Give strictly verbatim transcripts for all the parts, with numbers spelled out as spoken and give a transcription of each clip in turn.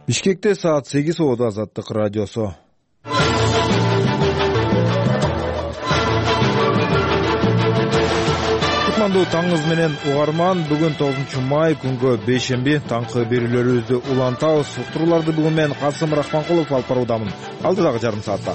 Бишкекте саат сегиз болду. Азаттык радиосу. Кутмандуу таңыңыз менен угарман. Бүгүн тогузунчу май, күнгө бейшемби. Таңкы берүүлөрүбүздү улантабыз. Уктурууларды бүгүн мен Касым Рахманкулов алып баруудамын. Алдыдагы жарым саатта.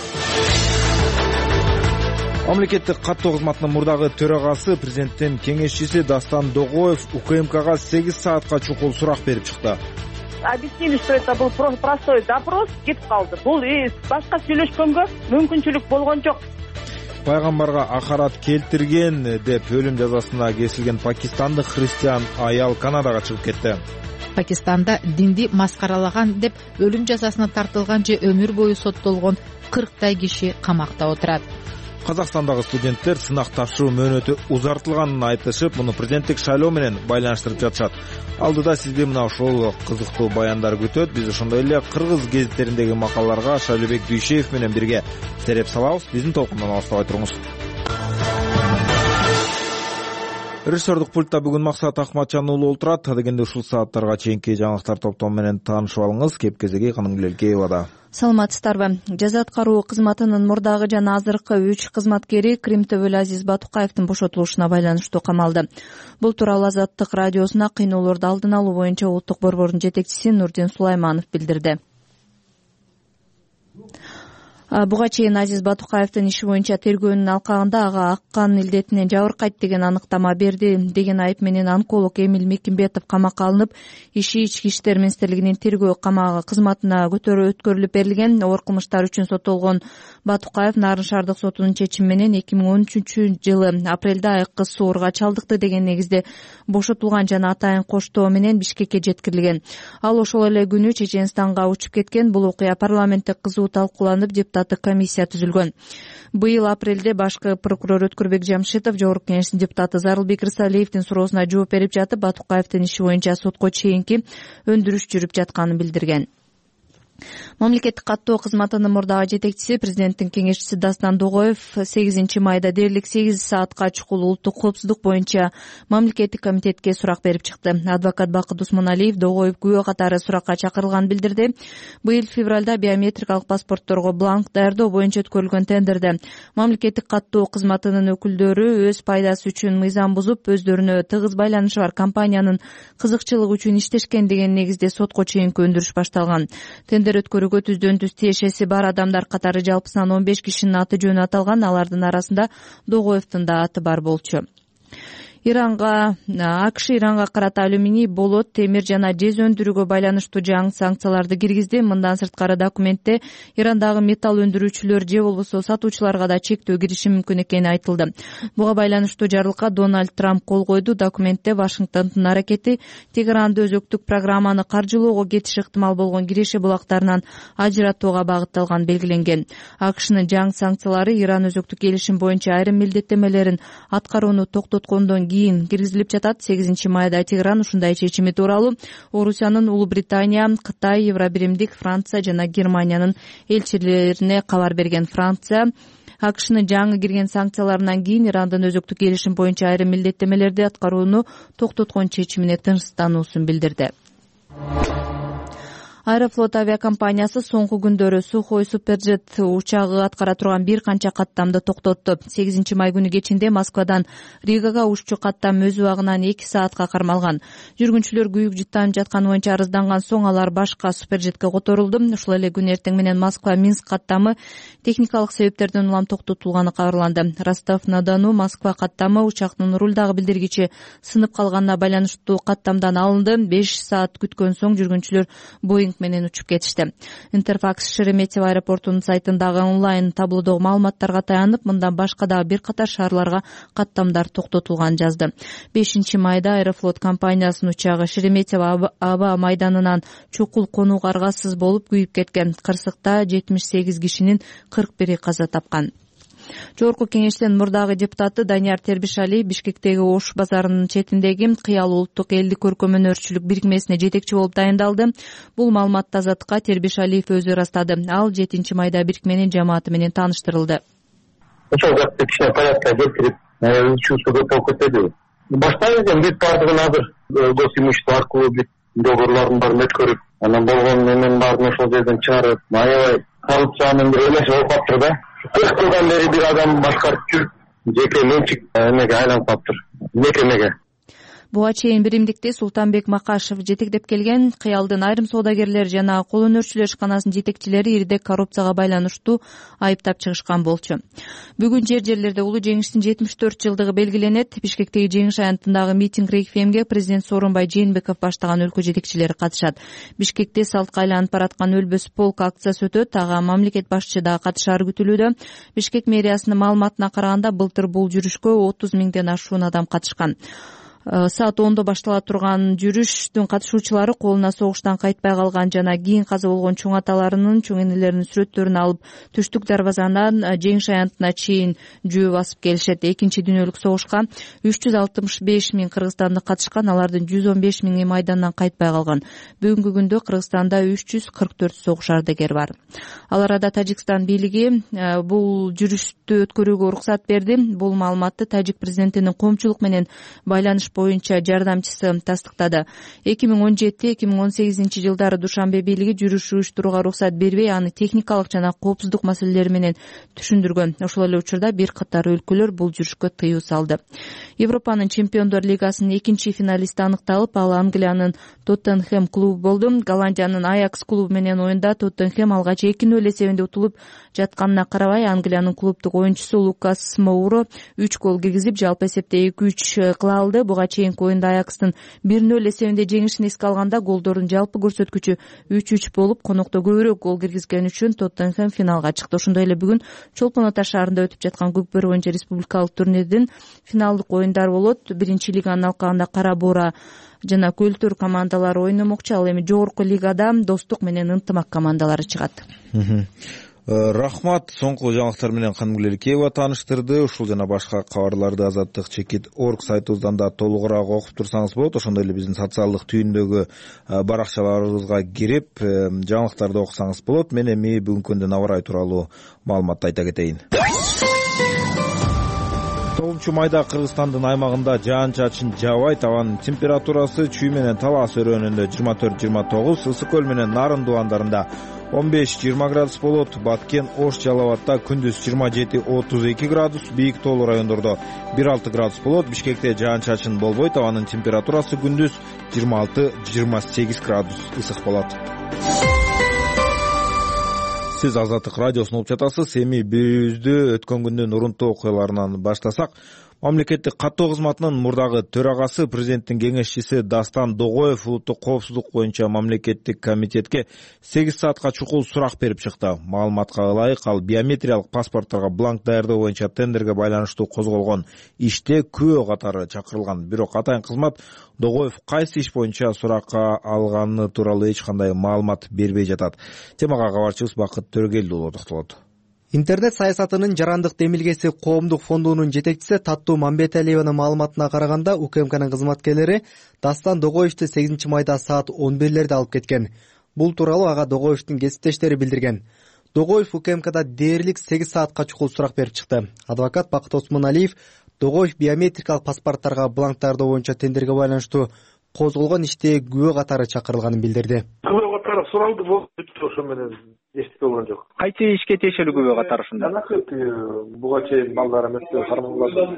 Мамлекеттик каттоо кызматынын мурдагы төрагасы, президенттин кеңешчиси Дастан Догоев УКМКга сегиз саатка чукул сурак берип чыкты. Объяснили, что это был простой допрос, кетип калды. Бул башка сүйлөшкөнгө мүмкүнчүлүк болгон жок. Пайгамбарга акарат келтирген деп өлүм жазасына кесилген пакистандык христиан аял Канадага чыгып кетти. Пакистанда динди маскаралаган деп өлүм жазасына тартылган же өмүр бою соттолгон кырктай киши камакта отурат. Казакстандагы студенттер сынак тапшыруу мөөнөтү узартылганын айтышып, муну президенттик шайлоо менен байланыштырып жатышат. Алдыда сизди мына ошол кызыктуу баяндар күтөт. Биз ошондой эле кыргыз гезиттериндеги макалаларга Шайлообек Дүйшеев менен бирге сереп салабыз. Биздин толкундан алыстабай туруңуз. Режиссердук пультта бүгүн Максат Акматжан уулу олтурат. Дегенде ушул сааттарга чейинки жаңылыктар топтому менен таанышып алыңыз. Кеп кезеги Канымгүлелкеевада. Саламатсыздарбы. Жаза аткаруу кызматынын мурдагы жана азыркы үч кызматкери Крим Төбөл Азиз Батукаевдин бошотулушуна байланыштуу камалды. Бул тууралуу Азаттык радиосуна кыйноолорду алдын алуу боюнча улуттук борбордун жетекчиси Нурдин Сулайманов билдирди. Буга чейин Азиз Батукаевдин иши боюнча тергөөнүн алкагында ага аккан илдетинен жабыркайт деген аныктама берди деген айып менен онколог Эмил Мекимбетов камакка алынып, иши Ички иштер министрлигинин тергөө камагы кызматына өткөрүлүп берилген. Оор кылмыштар үчүн соттолгон Батукаев Нарын шаардык сотунун чечими менен эки миң он үчүнчү жылы апрелде айыккы сууруга чалдыкты деген негизде бошотулган жана атайын коштоо менен Бишкекке жеткирилген. Ал ошол эле күнү Чеченстанга учуп кеткен. Бул окуя парламентте кызуу талкууланып, депутат комиссия түзүлгөн. Быйыл апрелде башкы прокурор Өткөрбек Жамшитов Жогорку Кеңештин депутаты Зарылбек Рысалиевдин суроосуна жооп берип жатып, Батукаевдин иши боюнча сотко чейинки өндүрүш жүрүп жатканын билдирген. Мамлекеттик каттоо кызматынын мурдагы жетекчиси, президенттин кеңешчиси Дастан Догоев сегизинчи майда дээрлик сегиз саатка чукул улуттук коопсуздук боюнча мамлекеттик комитетке сурак берип чыкты. Адвокат Бакыт Усмоналиев Догоев күбө катары суракка чакырылганын билдирди. Быйыл февралда биометрикалык паспортторго бланк даярдоо боюнча өткөрүлгөн тендерде мамлекеттик каттоо кызматынын өкүлдөрү өз пайдасы үчүн мыйзам бузуп, өздөрүнө тыгыз байланышы бар компаниянын кызыкчылыгы үчүн иштешкен деген негизде сотко чейинки өндүрүш башталган. Тендер өткөрүүгө түздөн түз тиешеси бар адамдар катары жалпысынан он беш кишинин аты жөнү аталган. Алардын арасында Догоевдун да аты бар болчу. Иранга АКШ Иранга карата алюминий, болот, темир жана жез өндүрүүгө байланыштуу жаңы санкцияларды киргизди. Мындан сырткары документте Ирандагы металл өндүрүүчүлөр же болбосо сатуучуларга да чектөө кириши мүмкүн экени айтылды. Буга байланыштуу жарлыкка Дональд Трамп кол койду. Документте Вашингтондун аракети Тегеранды өзөктүк программаны каржылоого кетиши ыктымал болгон киреше булактарынан ажыратууга багытталган белгиленген. АКШнын жаңы санкциялары Иран өзөктүк келишим боюнча айрым милдеттемелерин аткарууну токтоткондон кийин киргизилип жатат. сегизинчи майда Тегеран ушундай чечими тууралуу Орусиянын, Улуу Британия, Кытай, Евробиримдик, Франция жана Германиянын элчилерине кабар берген. Франция АКШнын жаңы кирген санкцияларынан кийин Ирандын өзөктүк келишим боюнча айрым милдеттемелерди аткарууну токтоткон чечимине тынчсыздануусун билдирди. Аэрофлот авиакомпаниясы соңку күндөрү Сухой Суперджет учагы аткара турган бир канча каттамды токтотту. сегизинчи май күнү кечинде Москвадан Ригага уччу каттам өз убагынан эки саатка кармалган. Жүргүнчүлөр күйүк жыттанып жатканы боюнча арызданган соң алар башка Суперджетке которулду. Ушул эле күнү эртең менен Москва Минск каттамы техникалык себептерден улам токтотулганы кабарланды. Ростов-на-Дону Москва каттамы учактын рулдагы билдиргичи сынып калганына байланыштуу каттамдан алынды. беш саат күткөн соң жүргүнчүлөр Боинг менен учуп кетишти. Интерфакс Шереметьево аэропортунун сайтындагы онлайн таблодогу маалыматтарга таянып, мындан башка дагы бир катар шаарларга каттамдар токтотулганын жазды. бешинчи майда Аэрофлот компаниясынын учагы Шереметьево аба майданынан чукул конууга аргасыз болуп күйүп кеткен. Кырсыкта жетимиш сегиз кишинин кырк бири каза тапкан. Жогорку Кеңештин мурдагы депутаты Данияр Тербишали Бишкектеги Ош базарынын четиндеги Кыял улуттук элдик көркөмөнөрчүлүк бирикмесине жетекчи болуп дайындалды. Бул маалыматты Азаттыкка Тербишалиев өзү ырастады. Ал жетинчи майда бирикменин жамааты менен тааныштырылды. Ошол жакты кичине порядка келтирип, учуусу көп болуп кетеби. Баштайбыз эми бүт баардыгын азыр госимущество аркылуу бүт договорлордун баарын өткөрүп, анан болгон эменин баарын ошол жерден чыгарып, аябай коррупциянын бир элеси болуп калыптыр да. кырк жылдан бери бир адам башкарып жүрүп, жеке менчик эмеге айланып калыптыр, мекемеге. Буга чейин биримдикти Султанбек Макашев жетектеп келген Кыялдын айрым соодагерлер жана кол өнөрчүлөр ишканасынын жетекчилери ирдек коррупцияга байланыштуу айыптап чыгышкан болчу. Бүгүн жер жерлерде улуу жеңиштин жетимиш төрт жылдыгы белгиленет. Бишкектеги Жеңиш аянтындагы митинг рейквиемге президент Сооронбай Жээнбеков баштаган өлкө жетекчилери катышат. Бишкекте салтка айланып бараткан өлбөс полк акциясы өтөт. Ага мамлекет башчысы да катышары күтүлүүдө. Бишкек мэриясынын маалыматына караганда, былтыр бул жүрүшкө отуз миңден ашуун адам катышкан. Саат ондо баштала турган жүрүштүн катышуучулары колуна согуштан кайтпай калган жана кийин каза болгон чоң аталарынын, чоң энелеринин сүрөттөрүн алып түштүк дарбазанан Жеңиш аянтына чейин жөө басып келишет. Экинчи дүйнөлүк согушка үч жүз алтымыш беш миң кыргызстандык катышкан, алардын жүз он беш миңи майдандан кайтпай калган. Бүгүнкү күндө Кыргызстанда үч жүз кырк төрт согуш ардагери бар. Ал арада Тажикстан бийлиги бул жүрүштү өткөрүүгө уруксат берди. Бул маалыматты Тажик президентинин коомчулук менен байланыш боюнча жардамчысы тастыктады. эки миң он жети эки миң он сегизинчи жылдары Душанбе бийлиги жүрүш уюштурууга уруксат бербей, аны техникалык жана коопсуздук маселелери менен түшүндүргөн. Ошол эле учурда бир катар өлкөлөр бул жүрүшкө тыюу салды. Европанын чемпиондор лигасынын экинчи финалисти аныкталып, ал Англиянын Тоттенхэм клубу болду. Голландиянын Аякс клубу менен оюнда Тоттенхэм алгач эки нөл эсебинде утулуп жатканына карабай, Англиянын клубдук оюнчусу Лукас Моуро үч гол киргизип, жалпы эсепте эки үч кыла алды. Буга чейинки оюнда Аякстын бир нөл эсебинде жеңишин эске алганда, голдордун жалпы көрсөткүчү үч үч болуп, конокто көбүрөөк гол киргизген үчүн Тоттенхэм финалга чыкты. Ошондой эле бүгүн Чолпон Ата шаарында өтүп жаткан Көкбөрү боюнча республикалык турнирдин финалдык оюндар болот. Биринчи лиганын алкагында Кара Буура жана Көлтөр командалары ойномокчу. Ал эми жогорку лигада Достук менен Ынтымак командалары чыгат. Рахмат. Соңку жаңылыктар менен Канымгүл тааныштырды. Ушул жана башка кабарларды азаттык чекит орг сайтыбыздан да толугураак окуп турсаңыз болот. Ошондой эле биздин социалдык түйүндөгү баракчаларыбызга кирип жаңылыктарды окусаңыз болот. Мен эми бүгүнкү күндүн аба ырайы тууралуу маалыматты айта кетейин. тогузунчу майда Кыргызстандын аймагында жаан-чачын жаабайт. Абанын температурасы Чүй менен Талас өрөөнүндө жыйырма төрт жыйырма тогуз, Ысык көл менен Нарын дубандарында он беш жыйырма градус болот. Баткен, Ош, Жалал Абадта күндүз жыйырма жети отуз эки градус, бийик тоолуу райондордо бир алты градус болот. Бишкекте жаан-чачын болбойт. Абанын температурасы күндүз жыйырма алты жыйырма сегиз градус ысык болот. Сиз Азаттык радиосун угуп жатасыз. Эми бизди өткөн күндүн урунтуу окуяларынан баштасак, мамлекеттик каттоо кызматынын мурдагы төрагасы, президенттин кеңешчиси Дастан Догоев улуттук коопсуздук боюнча мамлекеттик комитетке сегиз саатка чукул сурак берип чыкты. Маалыматка ылайык, ал биометриялык паспортторго бланк даярдоо боюнча тендерге байланыштуу козголгон иште күбө катары чакырылган. Бирок атайын кызмат Догоев кайсы иш боюнча суракка алганы тууралуу эч кандай маалымат бербей жатат. Темага кабарчыбыз Бакыт Төрөгелди уулу токтолот. Интернет саясатынын жарандык демилгеси коомдук фондунун жетекчиси Таттуу Мамбеталиеванын маалыматына караганда, УКМКнын кызматкерлери Дастан Догоевду сегизинчи майда саат он бирлерде алып кеткен. Бул тууралуу ага Догоевдун кесиптештери билдирген. Догоев УКМКда дээрлик сегиз саатка чукул сурак берип чыкты. Адвокат Бакыт Осмоналиев Догоев биометрикалык паспортторго бланк даярдоо боюнча тендерге байланыштуу козголгон иште күбө катары чакырылганын билдирди. Күбө катары суралды, бул ошо менен эчтеке болгон жок. Кайсы ишке тиешелүү күбө катары ушунда? Буга чейин балдар эмес, карманлар.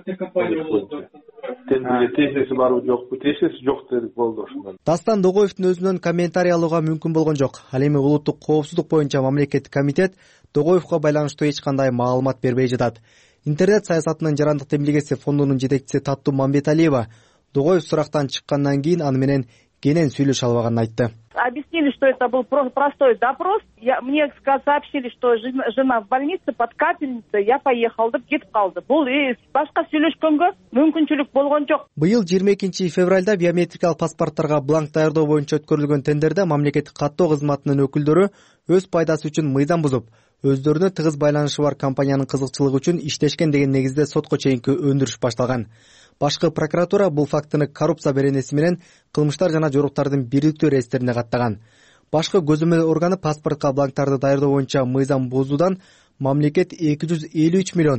Тендерге тиешеси барбы жокпу? Тиешеси жок дедик, болду ошондон. Дастан Догоевдун өзүнөн комментарий алууга мүмкүн болгон жок. Ал эми улуттук коопсуздук боюнча мамлекеттик комитет Догоевго байланыштуу эч кандай маалымат бербей жатат. Интернет саясатынын жарандык демилгеси фондунун жетекчиси Таттуу Мамбеталиева Догоев сурактан чыккандан кийин аны менен кенен сүйлөшө албаганын айтты. Объяснили, что это был простой допрос. Я, мне сообщили, что жена в больнице под капельницей. Я поехал деп кетип калды. Бул башка сүйлөшкөнгө мүмкүнчүлүк болгон жок. Быйыл жыйырма экинчи февралда биометрикалык паспортторго бланк даярдоо боюнча өткөрүлгөн тендерде мамлекеттик каттоо кызматынын өкүлдөрү өз пайдасы үчүн мыйзам бузуп, өздөрүнө тыгыз байланышы бар компаниянын кызыкчылыгы үчүн иштешкен деген негизде сотко чейинки өндүрүш башталган. Башкы прокуратура бул фактыны коррупция беренеси менен кылмыштар жана жоруктардын бириктүү реестрине каттаган. Башкы көзөмөл органы паспортко бланктарды даярдоо боюнча мыйзам бузуудан мамлекет эки жүз элүү үч миллион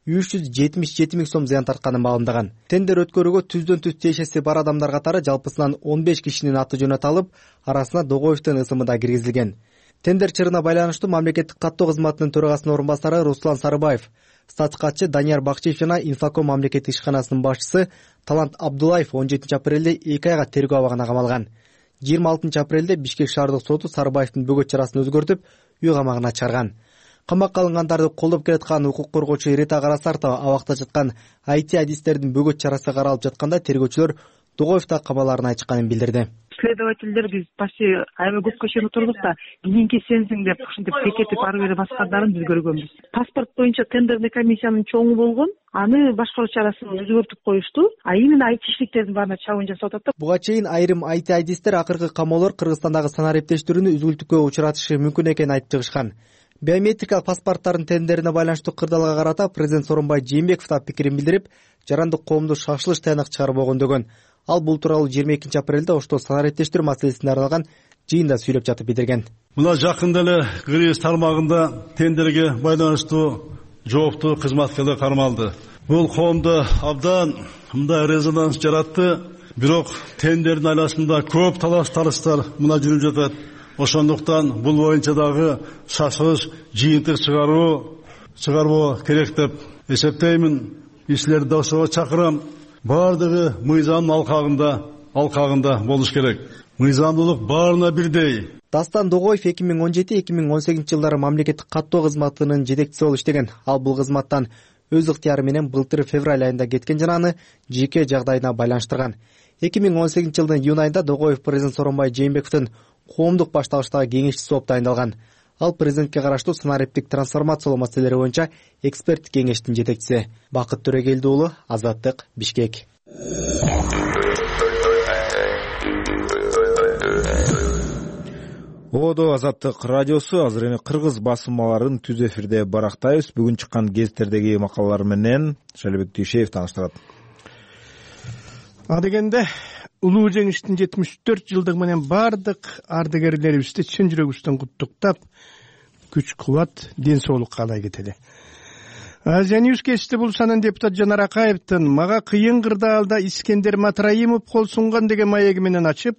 үч жүз жетимиш жети миң сом зыян тартканы маалымдаган. Тендер өткөрүүгө түздөн түз тиешеси бар адамдар катары жалпысынан он беш кишинин аты жөнү аталып, арасына Догоевдун ысымы да киргизилген. Тендер чырына байланыштуу мамлекеттик каттоо кызматынын төрагасынын орун басары Руслан Сарыбаев, статикатчы Данияр Бакчиев жана Инфоком мамлекеттик ишканасынын башчысы Талант Абдулаев он жетинчи апрелде эки айга тергөө абагына камалган. жыйырма алтынчы апрелде Бишкек шаардык соту Сарыбаевдин бөгөт чарасын өзгөртүп, үй камагына чыгарган. Камакка алынгандарды колдоп келаткан укук коргоочу Рита Карасартова абакта жаткан ай ти адистердин бөгөт чарасы каралып жатканда тергөөчүлөр Догоевда камаларын айтышканын билдирди. Следовательдер биз почти аябай көпкө чейин отурдук да, кийинки сенсиң деп ушинтип кекетип ары бери баскандарын биз көргөнбүз. Паспорт боюнча тендерный комиссиянын чоңу болгон, аны башкаруу чарасын өзгөртүп коюшту, а именно ай ти-иштиктердин баарына чабуун жасап атат. Буга чейин айрым ай ти адистер акыркы камоолор Кыргызстандагы санаа эптештирүүнү үзгүлтүккө учуратышы мүмкүн экенин айтып чыгышкан. Биометрикалык паспорттардын тендерине байланыштуу кырдаалга карата президент Сооронбай Жээнбеков да пикирин билдирип, жарандык коомду шашылыш таянак чыгарып огондогон. Ал бул тууралуу жыйырма экинчи апрелде Ошто санаа эптештирүү маселесине арналган жыйында сүйлөп жатып билдирген. Мына жакында эле Кыргыз тармагында тендерге байланыштуу жооптуу кызматкерлер кармалды. Бул коомдо абдан мындай резонанс жаратты, бирок тендердин айласында көп талаш-тарыштар мына жүрүп жатат. Ошондуктан бул боюнча дагы шашылыш жыйынтык чыгаруу чыгарбоо керек деп эсептеймин. Силерди да ошого чакырам. Бардыгы мыйзамдын алкагында алкагында болуш керек. Мыйзамдуулук баарына бирдей. Дастан Догоев эки миң он жети эки миң он сегизинчи жылдары мамлекеттик каттоо кызматынын жетекчиси болуп иштеген. Ал бул кызматтан өз ыктыяры менен былтыр февраль айында кеткен жана аны жеке жагдайына байланыштырган. эки миң он сегизинчи жылдын июнь айында Догоев президент Сооронбай Жээнбековдун коомдук башталыштагы кеңешчиси болуп тайындалган. Ал президентке караштуу санариптик трансформациялоо маселелери боюнча эксперттик кеңештин жетекчиси. Бакыт Төрөгелди уулу, Азаттык, Бишкек. Одо Азаттык радиосу азыр эми кыргыз басылмаларын түз эфирде барактайбыз. Бүгүн чыккан гезиттердеги макалалар менен Шалибек Түйшеев тааныштырат. Адегенде улуу жеңиштин жетимиш төрт жылдыгы менен бардык ардагерлерибизди чын жүрөгүбүздөн куттуктап, күч кубат, ден соолук каалай кетели. Азия Ньюс кечти бул санын депутат Жанар Акаевдин мага кыйын кырдаалда Искендер Матраимов кол сунган деген маеги менен ачып,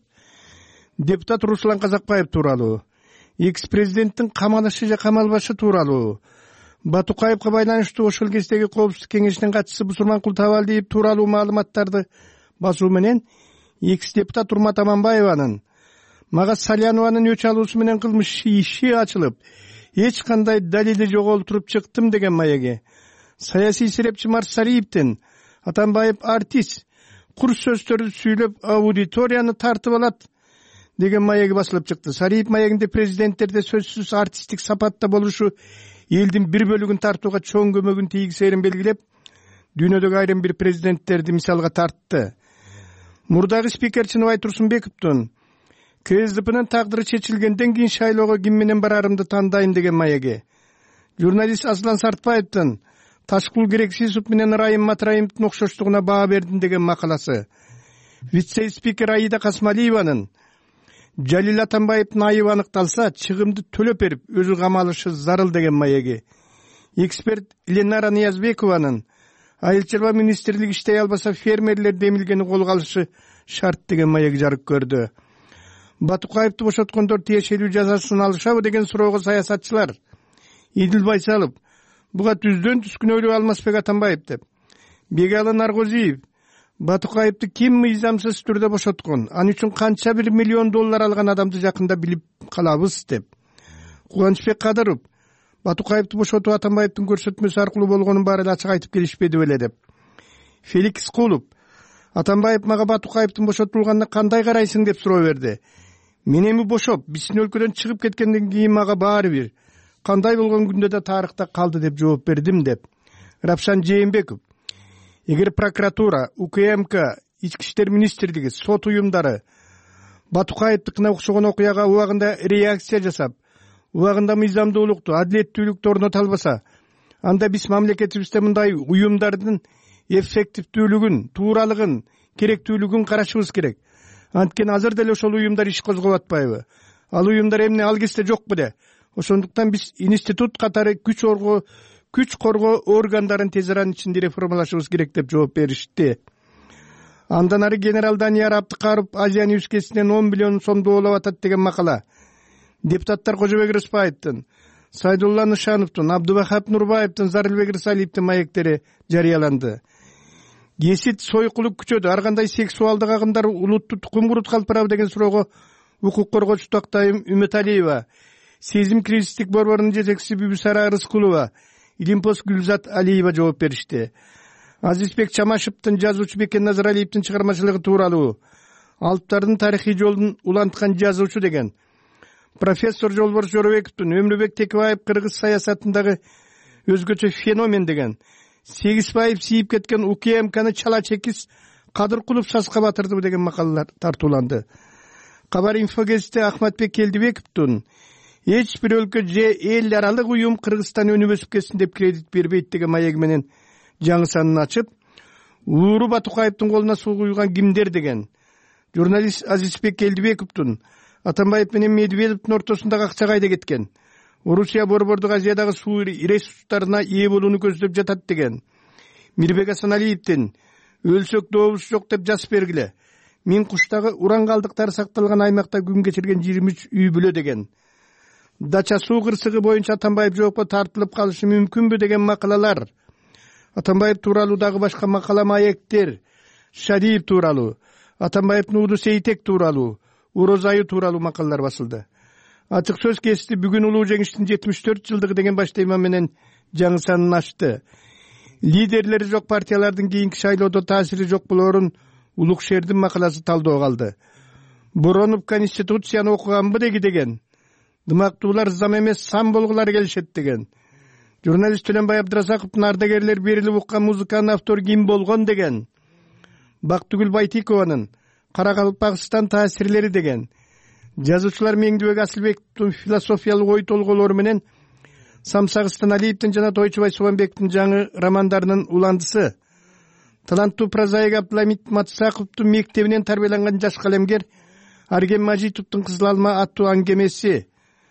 депутат Руслан Казакбаев тууралуу, экс-президенттин камалышы же камалбашы тууралуу, Батукаевга байланыштуу ошол кездеги коопсуздук кеңешинин катчысы Бусурманкул Табалдиев тууралуу маалыматтарды басуу менен экс-депутат Урмат Аманбаеванын мага Салянованын өч алуусу менен кылмыш иши ачылып, эч кандай далили жоголтуруп чыктым деген маеги, саясий серепчи Марсалиевдин Атамбаев артист кур сөздөрдү сүйлөп аудиторияны тартып алат деген маеги басылып чыкты. Сариев маегинде президенттерде сөзсүз артисттик сапатта болушу элдин бир бөлүгүн тартууга чоң көмөгүн тийгизерин белгилеп, дүйнөдөгү айрым бир президенттерди мисалга тартты. Мурдагы спикер Чыныбай Турсунбековдун КСДПнын тагдыры чечилгенден кийин шайлоого ким менен барарымды тандайм деген маеги, журналист Аслан Сартбаевдин Ташкул Керексисов менен Райым Матраимовдун окшоштугуна баа бердим деген макаласы, вице-спикер Аида Касмалиеванын Жалил Атамбаевдин айыбы аныкталса чыгымды төлөп берип өзү камалышы зарыл деген маеги, эксперт Ленара Ниязбекованын айыл чарба министрлиги иштей албаса фермерлерди эмилгени колго алышы шарт деген маеги жарык көрдү. Батукаевди бошоткондор тиешелүү жазасын алышабы деген суроого саясатчылар Идил Байсалов буга түздөн түз күнөөлүү Алмазбек Атамбаев деп, Бегалы Наргозиев Батукаевди ким мыйзамсыз түрдө бошоткон, аны үчүн канча бир миллион доллар алган адамды жакында билип калабыз деп, Кубанычбек Кадыров Батукаевди бошотуу Атамбаевдин көрсөтмөсү аркылуу болгонун баары эле ачык айтып келишпеди беле деп, Феликс Кулов Атамбаев мага Батукаевдин бошотулганына кандай карайсың деп суроо берди. Мен эми бошоп, биздин өлкөдөн чыгып кеткенден кийин мага баары бир, кандай болгон күндө да тарыхта калды деп жооп бердим деп, Рапшан Жээнбеков эгер прокуратура, УКМК, Ички иштер министрлиги, сот уюмдары Батукаевдикине окшогон окуяга убагында реакция жасап, убагында мыйзамдуулукту, адилеттүүлүктү орното албаса, анда биз мамлекетибизде мындай уюмдардын эффективдүүлүгүн, тууралыгын, керектүүлүгүн карашыбыз керек. Анткени азыр деле ошол уюмдар иш козгоп атпайбы? Ал уюмдар эмне ал кезде жокпу де? Ошондуктан биз институт катары күч орго күч коргоо органдарын тез аранын ичинде реформалашыбыз керек деп жооп беришти. Андан ары генерал Данияр Абдыкаров Азия Ньюс кесинен он миллион сомду оолап атат деген макала. Депутаттар Кожобек Рыспаевдин, Сайдулла Нышановдун, Абдубахап Нурбаевдин, Зарылбек Рысалиевдин маектери жарыяланды. Кесит сойкулуп күчөдү. Ар кандай сексуалдык агымдар улутту тукум куруткалпырабы деген суроого укук коргоочу Токтайым Үмөталиева, Сезим кризистик борборунун жетекчиси Бүбүсара Рыскулова, Илимпос Гүлзат Алиева жооп беришти. Азизбек Чамашевдин, жазуучу Бекен Назаралиевдин чыгармачылыгы тууралуу, алыптардын тарыхый жолун уланткан жазуучу деген. Профессор Жолборс Жоробековдун Өмүрбек Текебаев кыргыз саясатындагы өзгөчө феномен деген. Сегизбаев сийип кеткен УКМКны чала чекис Кадыркулов саска батырды деген макалалар тартууланды. Кабар инфо гезитте Ахматбек Келдибековдун эч бир өлкө же эл аралык уюм Кыргызстан өнүп өсүп кетсин деп кредит бербейт деген маеги менен жаңы санын ачып, Ууру Батукаевдин колуна суу куйган кимдер деген. Журналист Азизбек Келдибековдун Атамбаев менен Медведевдин ортосундагы акча кайда кеткен? Орусия борбордук Азиядагы суу ресурстарына ээ болууну көздөп жатат деген. Мирбек Асаналиевдин өлсөк добус жок деп жазып бергиле. Мин куштагы уран калдыктары сакталган аймакта күн кечирген жыйырма үч үй бүлө деген. Дача суу кырсыгы боюнча Атамбаев жоопко тартылып калышы мүмкүнбү деген макалалар. Атамбаев тууралуу дагы башка макала маектер. Шадиев тууралуу, Атамбаевдин уулу Сейтек тууралуу, Урозайы тууралуу макалалар басылды. Ачык сөз кести бүгүн улуу жеңиштин жетимиш төрт жылдыгы деген баш тема менен жаңы санын ачты. Лидерлери жок партиялардын кийинки шайлоодо таасири жок болоорун Улукшердин макаласы талдоого алды. Боронов Конституцияны окуганбы деги деген. Дымактуулар зам эмес сан болгулар келишет деген. Журналист Төленбай Абдыразаковдун ардагерлер берилип уккан музыканын автору ким болгон деген. Бактыгүл Байтикованын Каракалпакстан таасирлери деген. Жазуучулар Меңдибек Асылбековдун философиялык ой толголору менен Самсагыстан Алиевдин жана Тойчубай Субанбектин жаңы романдарынын уландысы. Таланттуу прозаик Абдыламит Матсаковдун мектебинен тарбияланган жаш калемгер Арген Мажитовдун Кызыл алма аттуу аңгемеси.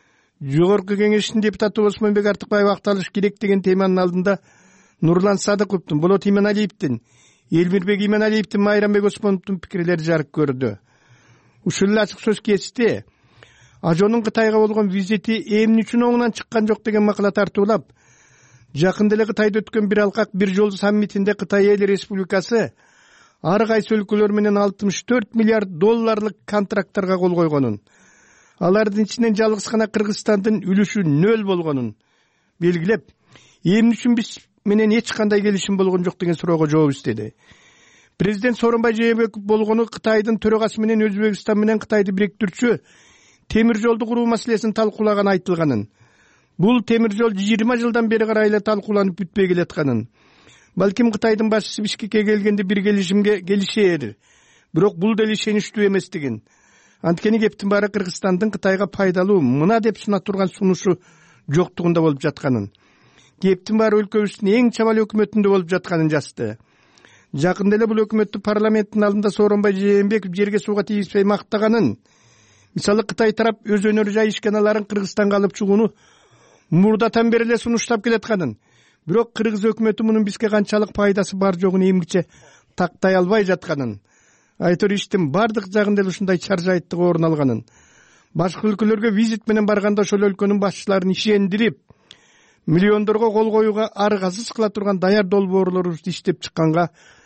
Жогорку кеңештин депутаты Осмонбек Артыкбаев акталыш керек деген теманын алдында Нурлан Садыковдун, Болот Иманалиевдин, Элмирбек Иманалиевдин, Майрамбек Осмоновдун пикирлери жарык көрдү. Ушул эле ачык сөз кесте Ажонун Кытайга болгон визити эмне үчүн оңунан чыккан жок деген макала тартуулап, жакында эле Кытайда өткөн бир алкак бир жол саммитинде Кытай эл республикасы ар кайсы өлкөлөр менен алтымыш төрт миллиард долларлык контракттарга кол койгонун, алардын ичинен жалгыз гана Кыргызстандын үлүшү нөл болгонун белгилеп, эмне үчүн биз менен эч кандай келишим болгон жок деген суроого жооп издеди. Президент Сооронбай Жээнбеков болгону Кытайдын төрагасы менен Өзбекстан менен Кытайды бириктирчү темир жолду куруу маселесин талкуулаганы айтылганын. Бул темир жол жыйырма жылдан бери карай эле талкууланып бүтпөй келатканын. Балким Кытайдын башчысы Бишкекке келгенде бир келишимге келишээр. Бирок бул деле ишеничтүү эместигин. Анткени кептин баары Кыргызстандын Кытайга пайдалуу мына деп сунат турган сунушу жоктугунда болуп жатканын. Кептин баары өлкөбүздүн эң чабал өкмөтүндө болуп жатканын жазды. Жакында эле бул өкмөттү парламенттин алдында Сооронбай Жээнбеков жерге сууга тийиспей мактаганын. Мисалы Кытай тарап өз өнөр жай ишканаларын Кыргызстанга алып чыгууну мурдатан бери эле сунуштап келатканын. Бирок кыргыз өкмөтү мунун бизге канчалык пайдасы бар жогун эмгиче тактай албай жатканын. Айтор иштин бардык жагында эле ушундай чаржайттык орун алганын. Башка өлкөлөргө визит менен барганда ошол өлкөнүн башчыларын ишендирип, миллиондорго кол коюуга аргасыз кыла турган даяр долбоорлорубузду иштеп чыкканга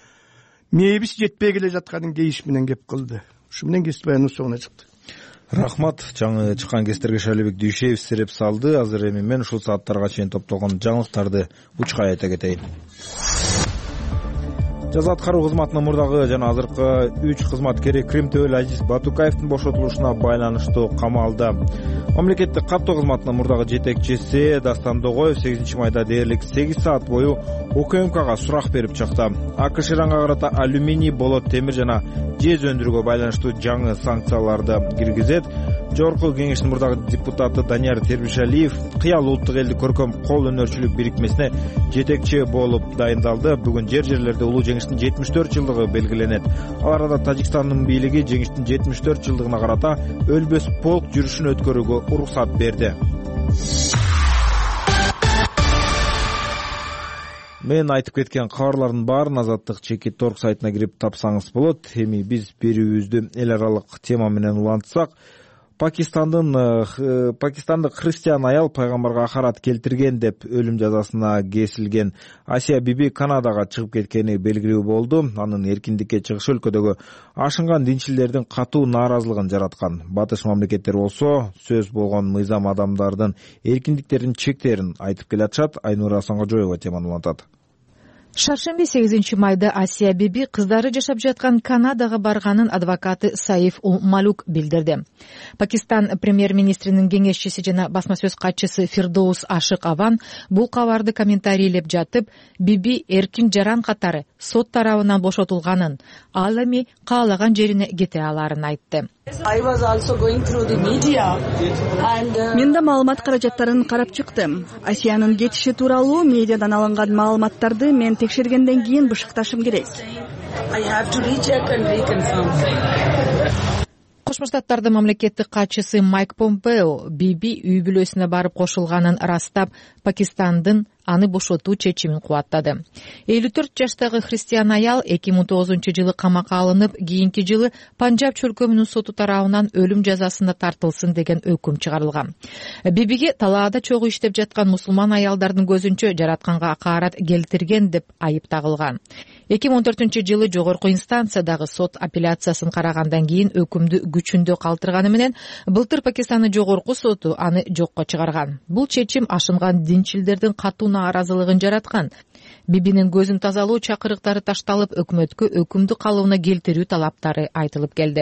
мээбиз жетпей келе жатканын кейиш менен кеп кылды. Ушу менен кест баяныбыз соңуна чыкты. Рахмат. Жаңы чыккан кестерге Шайлебек Дүйшеев сереп салды. Азыр эми мен ушул сааттарга чейин топтолгон жаңылыктарды учкай айта кетейин. Жаза аткаруу кызматынын мурдагы жана азыркы үч кызматкери Крим Төбөл Азиз Батукаевдин бошотулушуна байланыштуу камалда. Мамлекеттик каттоо кызматынын мурдагы жетекчиси Дастан Догоев сегизинчи майда дээрлик сегиз саат бою УКМКга сурак берип чыкты. АКШ Иранга карата алюминий, болот темир жана жез өндүрүүгө байланыштуу жаңы санкцияларды киргизет. Жогорку кеңештин мурдагы депутаты Данияр Тербишалиев Кыял улуттук элдик көркөм кол өнөрчүлүк бирикмесине жетекчи болуп дайындалды. Бүгүн жер жерлерде улуу жеңиштин жетимиш төрт жылдыгы белгиленет. Ал арада Тажикстандын бийлиги жеңиштин жетимиш төрт жылдыгына карата өлбөс полк жүрүшүн өткөрүүгө уруксат берди. мен айтып кеткен кабарлардын баарын Азаттык чекит торг сайтына кирип тапсаңыз болот. Эми биз берүүбүздү эл аралык тема менен улантсак, Пакистандын Пакистандык христиан аял пайгамбарга акарат келтирген деп өлүм жазасына кесилген Асия Биби Канадага чыгып кеткени белгилүү болду. Анын эркиндикке чыгышы өлкөдөгү ашынган динчилердин катуу нааразылыгын жараткан. Батыш мамлекеттер болсо сөз болгон мыйзам адамдардын эркиндиктерин чектерин айтып келатышат. Айнура Асанкожоева теманы улантат. Шаршемби сегизинчи майда Асия Биби кыздары жашап жаткан Канадага барганын адвокаты Саиф Ул Малук билдирди. Пакистан премьер-министринин кеңешчиси жана басма сөз катчысы Фирдоус Ашык Аван бул кабарды комментарийлеп жатып, Биби эркин жаран катары сот тарабынан бошотулганын, ал эми каалаган жерине кете аларын айтты. Мен да маалымат каражаттарын карап чыктым. Асиянын кетиши тууралуу медиадан алынган маалыматтарды мен текшергенден кийин бышыкташым керек. Кошмо Штаттардын мамлекеттик катчысы Майк Помпео Биби үй бүлөсүнө барып кошулганын ырастап, Пакистандын аны бошотуу чечимин кубаттады. элүү төрт жаштагы христиан аял эки миң тогузунчу жылы камакка алынып, кийинки жылы Панджаб чөлкөмүнүн соту тарабынан өлүм жазасына тартылсын деген өкүм чыгарылган. Бибиге талаада чогуу иштеп жаткан мусулман аялдардын көзүнчө жаратканга акаарат келтирген деп айып тагылган. эки миң он төртүнчү жылы жогорку инстанциядагы сот апелляциясын карагандан кийин өкүмдү күчүндө калтырганы менен былтыр Пакистандын жогорку соту аны жокко чыгарган. Бул чечим ашынган динчилдердин катуу нааразылыгын жараткан. Бибинин көзүн тазалоо чакырыктары ташталып, өкмөткө өкүмдү калыбына келтирүү талаптары айтылып келди.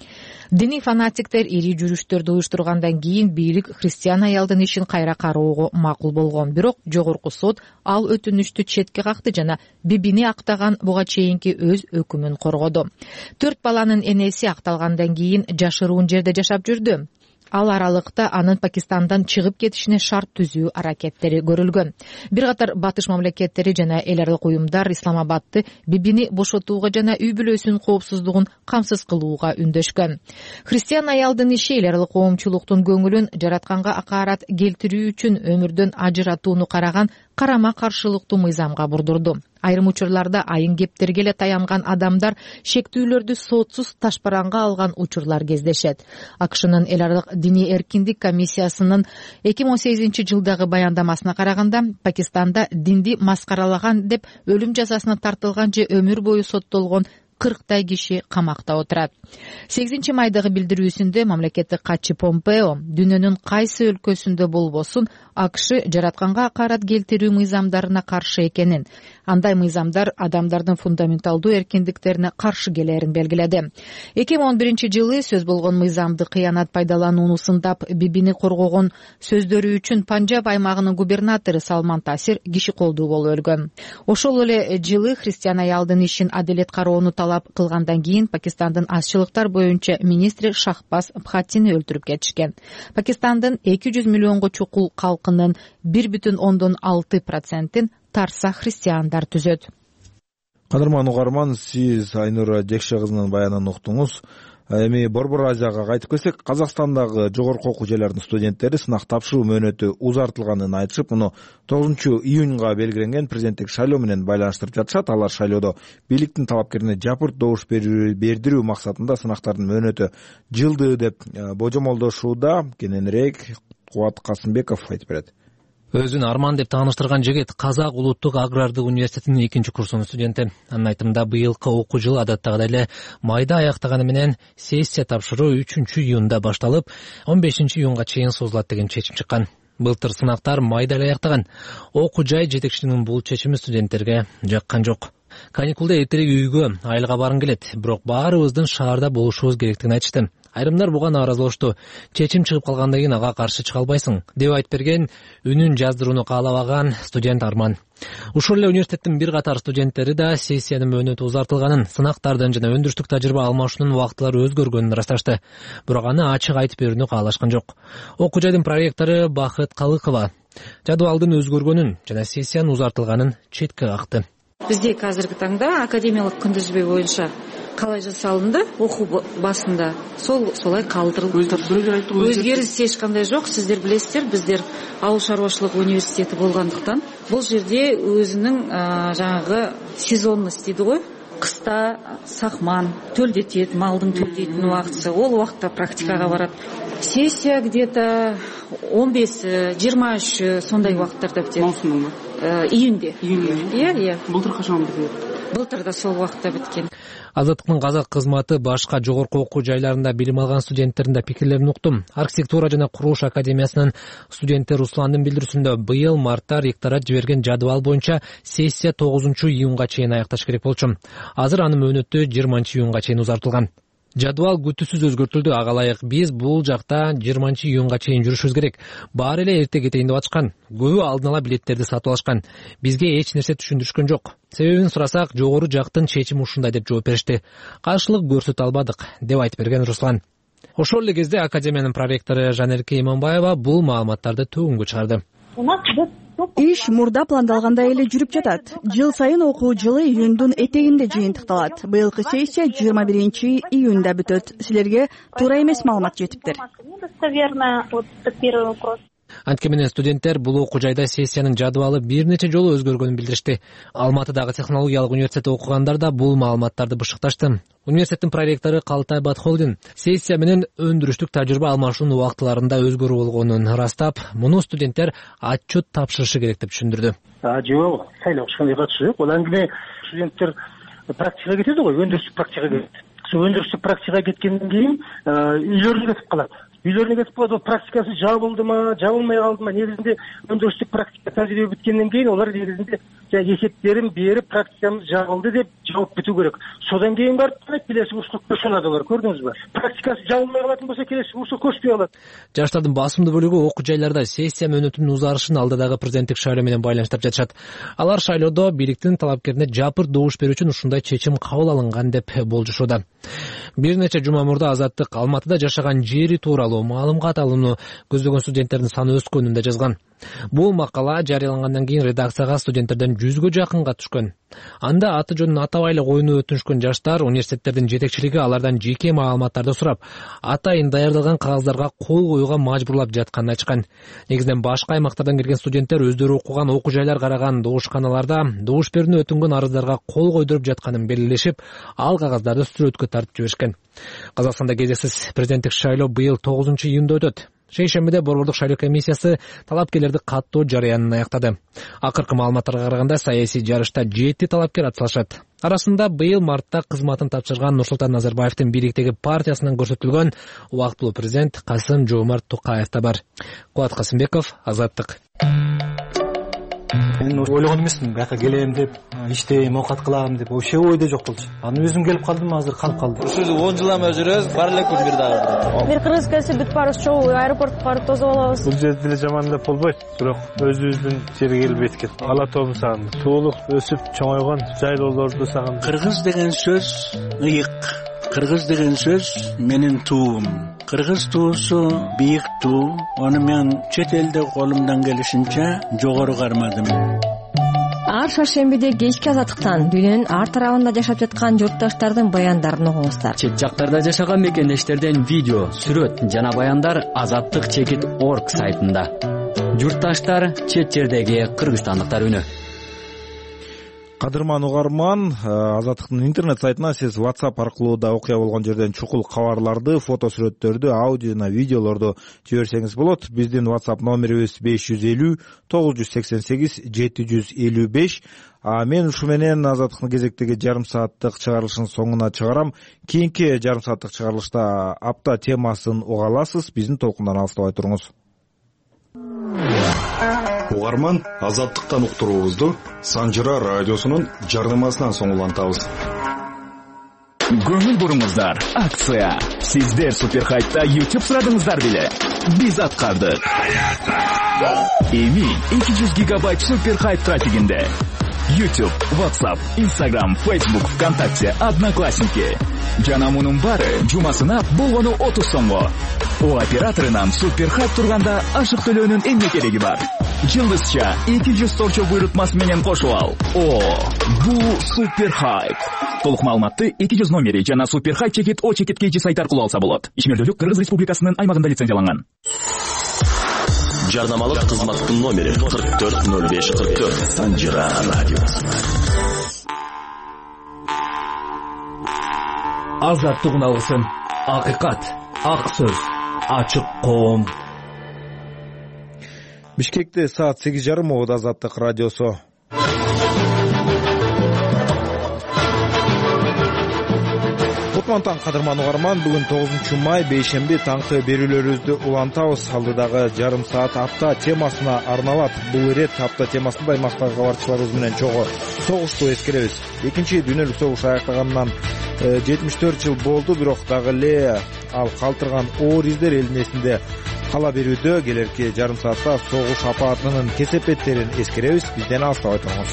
Диний фанатиктер ири жүрүштөрдү уюштургандан кийин бийлик христиан аялдын ишин кайра кароого макул болгон. Бирок жогорку сот ал өтүнүштү четке какты жана Бибини актаган буга чейинки өз өкүмүн коргоду. Төрт баланын энеси акталгандан кийин жашыруун жерде жашап жүрдү. Ал аралыкта анын Пакистандан чыгып кетишине шарт түзүү аракеттери көрүлгөн. Бир катар батыш мамлекеттери жана эл аралык уюмдар Исламабадты Бибини бошотууга жана үй бүлөсүнүн коопсуздугун камсыз кылууга үндөшкөн. Христиан аялдын иши эл аралык коомчулуктун көңүлүн жаратканга акаарат келтирүү үчүн өмүрдөн ажыратууну караган карама каршылыктуу мыйзамга бурдурду. Айрым учурларда айын кептерге эле таянган адамдар шектүүлөрдү сотсуз ташпаранга алган учурлар кездешет. АКШнын эл аралык диний эркиндик комиссиясынын эки миң он сегизинчи жылдагы баяндамасына караганда, Пакистанда динди маскаралаган деп өлүм жазасына тартылган же өмүр бою соттолгон кырктай киши камакта отурат. сегизинчи майдагы билдирүүсүндө мамлекеттик катчы Помпео дүйнөнүн кайсы өлкөсүндө болбосун АКШ жаратканга акаарат келтирүү мыйзамдарына каршы экенин, андай мыйзамдар адамдардын фундаменталдуу эркиндиктерине каршы келерин белгиледи. эки миң он биринчи жылы сөз болгон мыйзамды кыянат пайдаланууну сындап Бибини коргогон сөздөрү үчүн Панджаб аймагынын губернатору Салман Тасир киши колдуу болуп өлгөн. Ошол эле жылы христиан аялдын ишин адилет кароону талап кылгандан кийин Пакистандын азчылыктар боюнча министри Шахбаз Бхаттини өлтүрүп кетишкен. Пакистандын эки жүз миллионго чукул калкынын бир бүтүн ондон алты процентин тарса христиандар түзөт. Кадырман угарман, сиз Айнура Жекше кызынын баянын уктуңуз. Эми Борбор Азияга кайтып келсек, Казакстандагы жогорку окуу жайларынын студенттери сынак тапшыруу мөөнөтү узартылганын айтышып, муну тогузунчу июньга белгиленген президенттик шайлоо менен байланыштырып жатышат. Алар шайлоодо бийликтин талапкерине жапырт добуш бердирүү максатында сынактардын мөөнөтү жылды деп божомолдошууда. Кененирээк Кубат Касымбеков айтып берет. Өзүн Арман деп тааныштырган жигит Казак улуттук агрардык университетинин экинчи курсунун студенти. Анын айтымында быйылкы окуу жылы адаттагыдай эле майда аяктаганы менен сессия тапшыруу үчүнчү июнда башталып, он бешинчи июнга чейин созулат деген чечим чыккан. Былтыр сынактар майда эле аяктаган. Окуу жай жетекчисинин бул чечими студенттерге жаккан жок. Каникулда эртерээк үйгө айылга баргым келет, бирок баарыбыздын шаарда болушубуз керектигин айтышты. Айрымдар буга нааразылашты. Чечим чыгып калгандан кийин ага каршы чыга албайсың деп айтып берген үнүн жаздырууну каалабаган студент Арман. Ушул эле университеттин бир катар студенттери да сессиянын мөөнөтү узартылганын, сынактардын жана өндүрүштүк тажрыйба алмашуунун убактылары өзгөргөнүн ырасташты. Бирок аны ачык айтып берүүнү каалашкан жок. Окуу жайдын проректору Бакыт Калыкова жадыбалдын өзгөргөнүн жана сессиянын узартылганын четке какты. Бизде азыркы таңда академиялык күндүзбүй боюнча калай жасалынды, окуу басында сол солай калтырылды. Өзгеріс эч кандай жок. Сиздер билесиздер, биздер ауыл шаруашылык университети болгондуктан бул жерде өзүнүң жанагы сезонность дейди ғой, кыста сакман төлдетет, малдын төлдейтин убактысы, ол убакта практикага барат. Сессия где-то он беш жыйырма үч сондай убакыттарда битет. Маусымда? Июньде. Июньде. Иә, иә. Былтыр качан битет? Былтыр да сол убакытта биткен. Азаттыктын казак кызматы башка жогорку окуу жайларында билим алган студенттердин да пикирлерин уктум. Архитектура жана курулуш академиясынын студенти Русландын билдирүүсүндө быйыл мартта ректорат жиберген жадыбал боюнча сессия тогузунчу июнга чейин аякташ керек болчу. Азыр анын мөөнөтү жыйырманчы июнга чейин узартылган. Жадыбал күтүүсүз өзгөртүлдү. Ага ылайык биз бул жакта жыйырманчы июнга чейин жүрүшүбүз керек. Баары эле эрте кетейин деп атышкан. Көбү алдын ала билеттерди сатып алышкан. Бизге эч нерсе түшүндүрүшкөн жок. Себебин сурасак, жогору жактын чечими ушундай деп жооп беришти. Каршылык көрсөтө албадык деп айтып берген Руслан. Ошол эле кезде академиянын проректору Жанерке Иманбаева бул маалыматтарды төгүнгө чыгарды. Иш мурда пландалгандай эле жүрүп жатат. Жыл сайын окуу жылы июндун этегинде жыйынтыкталат. Быйылкы сессия жыйырма биринчи июнда бүтөт. Силерге туура эмес маалымат жетиптир. Антке менен студенттер бул окуу жайда сессиянын жадыбалы бир нече жолу өзгөргөнүн билдиришти. Алматыдагы технологиялык университетте окугандар да бул маалыматтарды бышыкташты. Университеттин проректору Калтай Батхолдин сессия менен өндүрүштүк тажрыйба алмашуунун убактыларында өзгөрүү болгонун ырастап, муну студенттер отчет тапшырышы керек деп түшүндүрдү. Жок, сайлоо ешкандай катышы жок. Ал эми студенттер практикага кетет го, өндүрүштүк практикага кетет. Сол өндүрүштүк практикага кеткенден кийин үйлөрүнө кетип калат. Үйлөрүнө кетип калат, практикасы жабылдымы, жабылмай калдымы? Негизинде өндүрүштүк практика тажрыйба бүткөндөн кийин олар негизинде эсептерин берип, практикамыз жабылды деп жооп бүтүү керек. Содан кийин барып келесі курска көчүп алат алар, көрдүңүзбү? Практикасы жабылмай калатын болсо келесі курска көчпөй алат. Жаштардын басымдуу бөлүгү окуу жайларда сессия мөөнөтүнүн узарышын алдыдагы президенттик шайлоо менен байланыштырып жатышат. Алар шайлоодо бийликтин талапкерине жапыр добуш берүү үчүн ушундай чечим кабыл алынган деп болжошууда. Бир нече жума мурда Азаттык Алматыда жашаган жери тууралуу маалымат алууну көздөгөн студенттердин саны өскөнүн да жазган. Бул макала жарыялангандан кийин редакцияга студенттерден жүзгө жакынга түшкөн. Анда аты жөнүн атабай эле коюну өтүнүшкөн жаштар университеттердин жетекчилиги алардан жеке маалыматтарды сурап, атайын даярдалган кагаздарга кол коюуга мажбурлап жатканын айтышкан. Негизинен башка аймактардан келген студенттер өздөрү окуган окуу жайлар караган добушканаларда добуш берүүнү өтүнгөн арыздарга кол койдуруп жатканын белгилешип, ал кагаздарды сүрөткө тартып жиберишкен. Казакстанда кезексиз президенттик шайлоо быйыл тогузунчу июнда өтөт. Шейшембиде борбордук шайлоо комиссиясы талапкерлерди каттоо жарыянын аяктады. Акыркы маалыматтарга караганда саясий жарышта жети талапкер атсалышат. Арасында быйыл мартта кызматын тапшырган Нурсултан Назарбаевдин бийликтеги партиясынан көрсөтүлгөн убактылуу президент Касым-Жомарт Токаев да бар. Кубат Касымбеков, Азаттык. Мен ойлогон эмесмин, бияка келем деп, иштейм, оокат кылам деп, вообще ойдо жок болчу. Анан өзүм келип калдым, азыр калып калдым. Ушул он жыл эме жүрөбүз, бар эле күн бир дагы. Бир кыргыз келсе бүт баарыбыз чогуу аэропортко барып тосуп алабыз. Бул жерде деле жаман эле болбойт, бирок өзүбүздүн жерге келип эткет. Ала тообун сагындым. Суулук өсүп чоңойгон жайлоолорду сагындым. Кыргыз деген сөз ыйык. Кыргыз деген сөз менин туум. Кыргыз туусу бийик туу. Аны мен чет элде колумдан келишинче жогору кармадым. Ар шаршембиде кечки Азаттыктан дүйнөнүн ар тарабында жашап жаткан журтташтардын баяндарын угуңуздар. Чет жактарда жашаган мекендештерден видео, сүрөт жана баяндар азаттык чекит орг сайтында. Журтташтар, чет жердеги кыргызстандыктар үнү. Кадырман угарман, Азаттыктын интернет сайтына сиз WhatsApp аркылуу да окуя болгон жерден чукул кабарларды, фото сүрөттөрдү, аудио жана видеолорду жиберсеңиз болот. Биздин WhatsApp номерибиз беш жүз элүү тогуз жүз сексен сегиз жети жүз элүү беш. А мен ушу менен Азаттыктын кезектеги жарым сааттык чыгарылышын соңуна чыгарам. Кийинки жарым сааттык чыгарылышта апта темасын уга аласыз. Биздин толкундан алыстабай туруңуз. Угарман, Азаттыктан уктуруубузду Санжыра радиосунун жарнамасынан соң улантабыз. Көңүл буруңуздар, акция. Сиздер Суперхайтта YouTube сурадыңыздар беле? Биз аткардык. Эми эки жүз гигабайт Суперхайт трафигинде. YouTube, WhatsApp, Instagram, Facebook, ВКонтакте, Одноклассники. Жана мунун баары жумасына болгону отуз сомго. О операторунан Суперхайт турганда ашык төлөөнүн эмне кереги бар? Жылдызча эки жүз торчо буйрутмасы менен кошуп ал. О, бул Суперхайт. Толук маалыматты эки жүз номери жана Суперхайт чекит о чекит кейчи сайт аркылуу алса болот. Ишмердүүлүк Кыргыз Республикасынын аймагында лицензияланган. Жарнамалык кызматтын номери кырк төрт ноль беш кырк төрт. Санжира радиосу. Азаттык алгысын. Акыйкат, ак сөз, ачык коом. Бишкекте саат сегиз жарым убада Азаттык радиосу. Кутмантан кадырман угарман, бүгүн тогузунчу май бейшемби таңкы берүүлөрүбүздү улантабыз. Алдыдагы жарым саат апта темасына арналат. Бул ирет апта темасында аймактагы кабарчыларыбыз менен чогуу согушту эскеребиз. Экинчи дүйнөлүк согуш аяктаганынан жетимиш төрт жыл болду, бирок дагы эле ал калтырган оор издер элдин эсинде кала берүүдө. Келерки жарым саатта согуш апаатынын кесепеттерин эскеребиз. Бизден алыстабай туруңуз.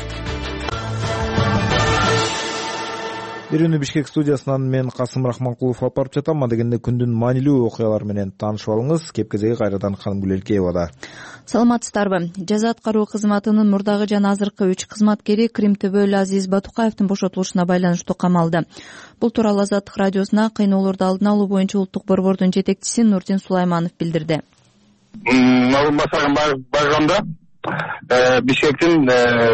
Берүүнү Бишкек студиясынан мен Касым Рахманкулов алып барып жатам. Адегенде күндүн маанилүү окуялары менен таанышып алыңыз. Кепкезеги кайрадан Ханым Гүлелкеевада. Саламатсыздарбы? Жаза аткаруу кызматынын мурдагы жана азыркы үч кызматкери Крим Төбөлү Азиз Батукаевдин бошотулушуна байланыштуу камалды. Бул тууралуу Азаттык радиосуна кыйноолорду алдын алуу боюнча улуттук борбордун жетекчиси Нурдин Сулайманов билдирди. Орунбасарым барганда Бишкектин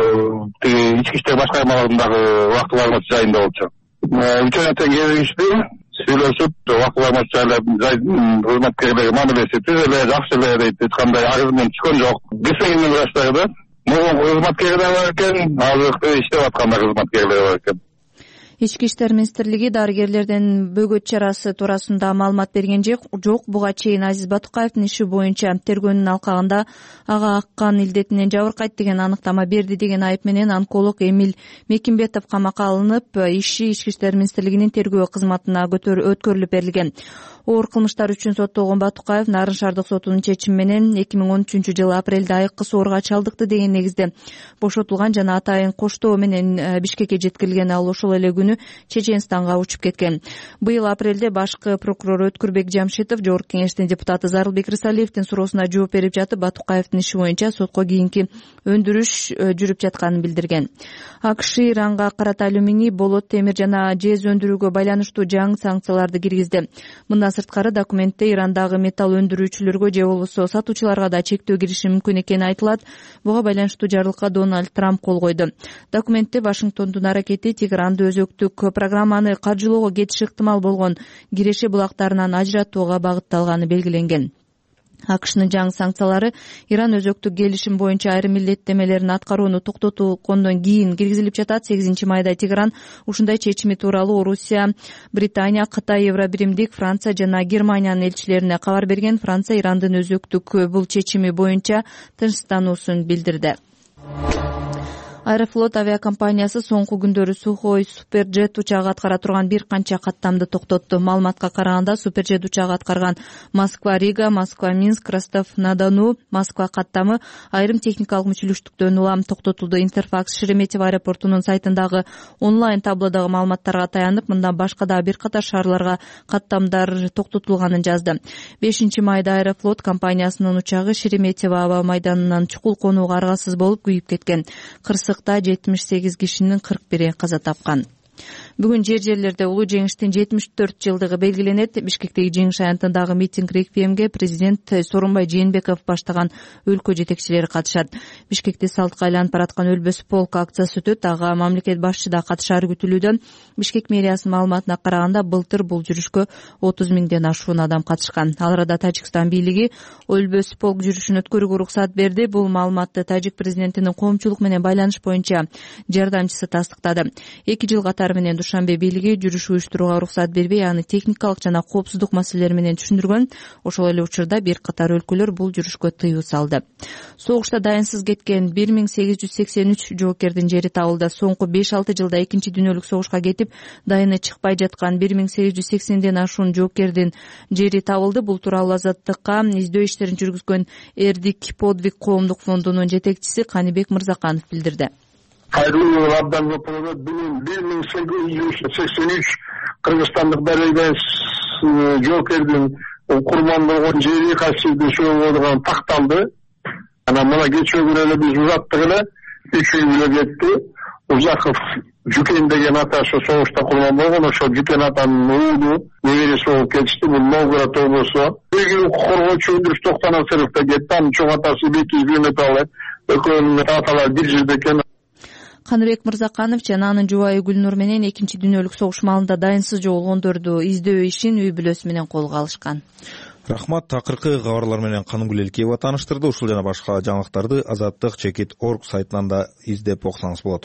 ички иштер башкармаларындагы убактылуу аймак жайында болчу. Үчөөнөтөн келишти, сүйлөшүп, убактылуу аймак жайдын кызматкерлери мамилеси түз эле, жакшы эле дейт, эч кандай арыз менен түшкөн жок. Бишкектин баштагы могул кызматкерлер бар экен, азыркы иштеп аткан кызматкерлер бар экен. Ички иштер министрлиги дарыгерлердин бөгөт чарасы туурасында маалымат берген жок. Буга чейин Азиз Батукаевдин иши боюнча тергөөнүн алкагында ага аккан илдетинен жабыркайт деген аныктама берди деген айып менен онколог Эмиль Мекимбетов камакка алынып, иши Ички иштер министрлигинин тергөө кызматына өткөрүлүп берилген. Оор кылмыштар үчүн соттолгон Батукаев Нарын шаардык сотунун чечими менен эки миң он үчүнчү жылы апрелде айыккы сооруга чалдыкты деген негизде бошотулган жана атайын коштоо менен Бишкекке жеткирилген. Ал ошол эле күнү Чеченстанга учуп кеткен. Быйыл апрелде башкы прокурор Өткүрбек Жамшитов Жогорку кеңештин депутаты Зарылбек Рысалиевдин суроосуна жооп берип жатып, Батукаевдин иши боюнча сотко кийинки өндүрүш жүрүп жатканын билдирген. АКШ Иранга карата алюминий, болот, темир жана жез өндүрүүгө байланыштуу жаңы санкцияларды киргизди. Мындан сырткары документте Ирандагы металл өндүрүүчүлөргө же болбосо сатуучуларга да чектөө кириши мүмкүн экени айтылат. Буга байланыштуу жарлыкка Дональд Трамп кол койду. Документте Вашингтондун аракети Тегеранды өзөктүк программаны каржылоого кетиши ыктымал болгон Киреше булактарынан ажыратууга багытталганы белгиленген. АКШнын жаңы санкциялары Иран өзөктүк келишим боюнча айрым милдеттемелерин аткарууну токтоткондон кийин киргизилип жатат. сегизинчи майда Тегеран ушундай чечими тууралуу Орусия, Британия, Кытай, Евробиримдик, Франция жана Германиянын элчилерине кабар берген. Франция Ирандын өзөктүк бул чечими боюнча тынчтануусун билдирди. Аэрофлот авиакомпаниясы соңку күндөрү Сухой Суперджет учагы аткара турган бир канча каттамды токтотту. Маалыматка караганда Суперджет учагы аткарган Москва-Рига, Москва-Минск, Ростов-на-Дону, Москва каттамы айрым техникалык мүчүлүштүктөн улам токтотулду. Интерфакс Шереметьево аэропортунун сайтындагы онлайн таблодогу маалыматтарга таянып, мындан башка да бир катар шаарларга каттамдар токтотулганын жазды. бешинчи майда Аэрофлот компаниясынын учагы Шереметьево аба майданынан чукул конууга аргасыз болуп күйүп кеткен. Кырсыкта жетимиш сегиз кишинин кырк бири каза тапкан. Бүгүн жер жерлерде улуу жеңиштин жетимиш төрт жылдыгы белгиленет. Бишкектеги жеңиш аянтындагы митинг реквиемге президент Сооронбай Жээнбеков баштаган өлкө жетекчилери катышат. Бишкекте салтка айланып бараткан Өлбөс полк акциясы өтөт. Ага мамлекет башчы да катышары күтүлүүдө. Бишкек мэриясынын маалыматына караганда былтыр бул жүрүшкө отуз миңден ашуун адам катышкан. Ал арада Тажикстан бийлиги Өлбөс полк жүрүшүн өткөрүүгө уруксат берди. Бул маалыматты Тажик президентинин коомчулук менен байланыш боюнча жардамчысы тастыктады. эки жыл катары менен Душанбе бийлиги жүрүш уюштурууга уруксат бербей, аны техникалык жана коопсуздук маселелери менен түшүндүргөн. Ошол эле учурда бир катар өлкөлөр бул жүрүшкө тыюу салды. Согушта дайынсыз кеткен бир миң сегиз жүз сексен үч жоокердин жери табылды. Соңку беш алты жылда экинчи дүйнөлүк согушка кетип, дайыны чыкпай жаткан бир миң сегиз жүз сексенден ашуун жоокердин жери табылды. Бул тууралуу Азаттыкка издөө иштерин жүргүзгөн Эрдик Подвиг коомдук фондунун жетекчиси Каныбек Мырзаканов билдирди. Кайрылуу абдан көп болот. бир миң сегиз жүз сексен үч кыргызстандык дарыгер жоокердин курман болгон жери кайсы дөшөө болгон такталды. Анан мына кечээ күнү эле биз узаттык эле үч үй эле кетти. Узаков Жукен деген ата ошо согушта курман болгон, ошо Жукен атанын уулу небереси болуп кетишти. Бул Новгород облусу. Эги укук коргоочу Өндүрүш Токтоносеров да кетти. Анын чоң атасы Беки Бүймөталы экөөнүн аталары бир жерде экен. Каныбек Мырзаканов жана анын жубайы Гүлнур менен экинчи дүйнөлүк согуш маалында дайынсыз жоголгондорду издөө ишин үй бүлөсү менен колго алышкан. Рахмат. Такыркы кабарлар менен Каныгүл Элкеева тааныштырды. Ушул жана башка жаңылыктарды азаттык чекит точка орг сайтынан да издеп окусаңыз болот.